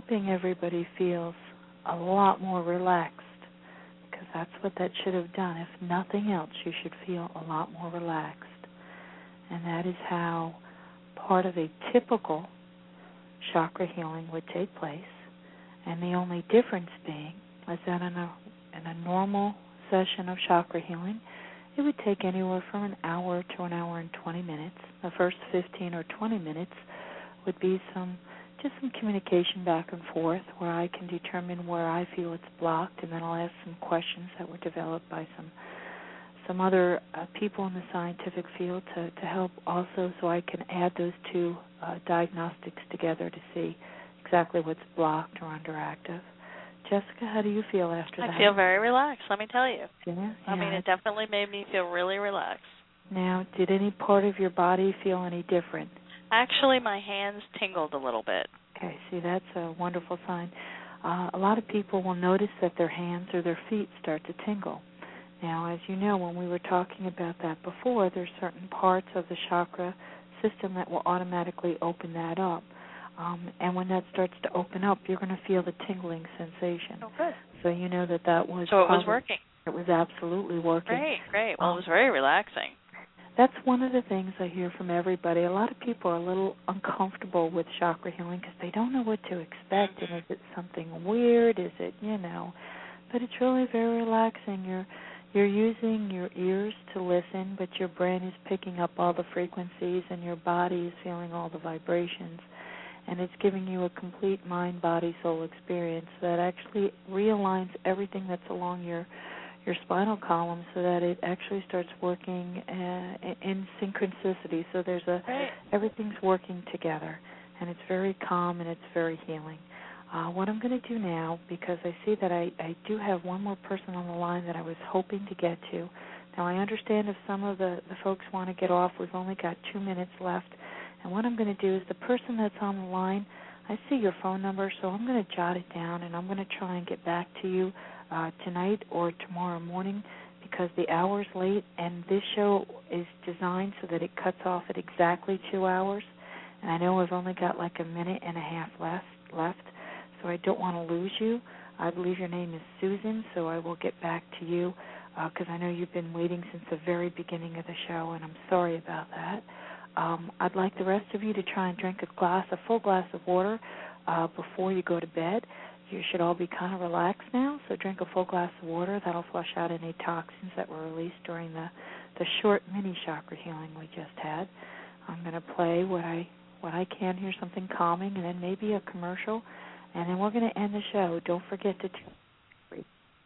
S2: hoping everybody feels a lot more relaxed, because that's what that should have done. If nothing else, you should feel a lot more relaxed. And that is how part of a typical chakra healing would take place. And the only difference being is that in a, in a normal session of chakra healing, it would take anywhere from an hour to an hour and twenty minutes. The first fifteen or twenty minutes would be some just some communication back and forth where I can determine where I feel it's blocked, and then I'll ask some questions that were developed by some some other uh, people in the scientific field to, to help also, so I can add those two uh, diagnostics together to see exactly what's blocked or underactive. Jessica, how do you feel after
S3: I
S2: that?
S3: I feel very relaxed, let me tell you.
S2: Yeah,
S3: I
S2: yeah.
S3: mean, it definitely made me feel really relaxed.
S2: Now, did any part of your body feel any different?
S3: Actually, my hands tingled a little bit.
S2: Okay, see, that's a wonderful sign. Uh, a lot of people will notice that their hands or their feet start to tingle. Now, as you know, when we were talking about that before, there's certain parts of the chakra system that will automatically open that up. Um, and when that starts to open up, you're going to feel the tingling sensation.
S3: Oh, good.
S2: So you know that that was...
S3: So it was
S2: probably,
S3: working.
S2: It was absolutely working.
S3: Great, great. Well,
S2: um,
S3: it was very relaxing.
S2: That's one of the things I hear from everybody. A lot of people are a little uncomfortable with chakra healing because they don't know what to expect. And is it something weird? Is it, you know? But it's really very relaxing. You're you're using your ears to listen, but your brain is picking up all the frequencies, and your body is feeling all the vibrations. And it's giving you a complete mind, body, soul experience that actually realigns everything that's along your your spinal column so that it actually starts working uh, in synchronicity. So there's a
S3: right.
S2: everything's working together, and it's very calm and it's very healing. Uh, what I'm going to do now, because I see that I, I do have one more person on the line that I was hoping to get to. Now, I understand if some of the, the folks want to get off, we've only got two minutes left. And what I'm going to do is the person that's on the line, I see your phone number, so I'm going to jot it down, and I'm going to try and get back to you uh, tonight or tomorrow morning because the hour's late, and this show is designed so that it cuts off at exactly two hours. And I know I've only got like a minute and a half left, left, so I don't want to lose you. I believe your name is Susan, so I will get back to you because uh, I know you've been waiting since the very beginning of the show, and I'm sorry about that. Um, I'd like the rest of you to try and drink a glass, a full glass of water uh, before you go to bed. You should all be kind of relaxed now, so drink a full glass of water. That'll flush out any toxins that were released during the, the short mini chakra healing we just had. I'm going to play what I what I can here, something calming, and then maybe a commercial, and then we're going to end the show. Don't forget to tune in.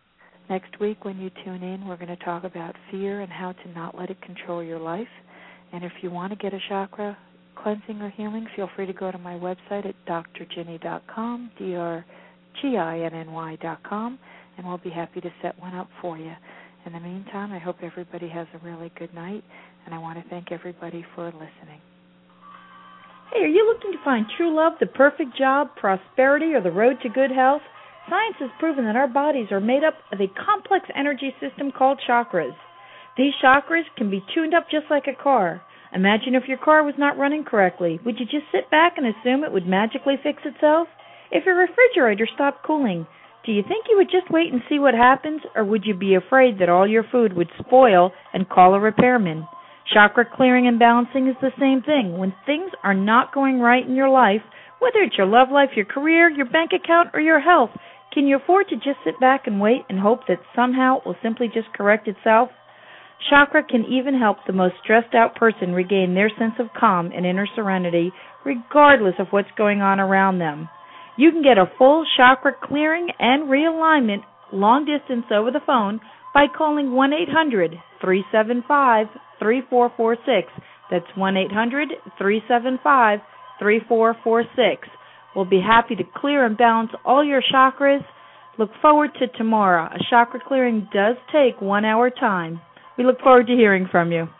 S2: Next week when you tune in, we're going to talk about fear and how to not let it control your life. And if you want to get a chakra cleansing or healing, feel free to go to my website at d r ginny dot com, D R G I N N Y dot com, and we'll be happy to set one up for you. In the meantime, I hope everybody has a really good night, and I want to thank everybody for listening.
S11: Hey, are you looking to find true love, the perfect job, prosperity, or the road to good health? Science has proven that our bodies are made up of a complex energy system called chakras. These chakras can be tuned up just like a car. Imagine if your car was not running correctly. Would you just sit back and assume it would magically fix itself? If your refrigerator stopped cooling, do you think you would just wait and see what happens, or would you be afraid that all your food would spoil and call a repairman? Chakra clearing and balancing is the same thing. When things are not going right in your life, whether it's your love life, your career, your bank account, or your health, can you afford to just sit back and wait and hope that somehow it will simply just correct itself? Chakra can even help the most stressed out person regain their sense of calm and inner serenity, regardless of what's going on around them. You can get a full chakra clearing and realignment long distance over the phone by calling one eight hundred, three seven five, three four four six. That's one eight hundred, three seven five, three four four six. We'll be happy to clear and balance all your chakras. Look forward to tomorrow. A chakra clearing does take one hour time. We look forward to hearing from you.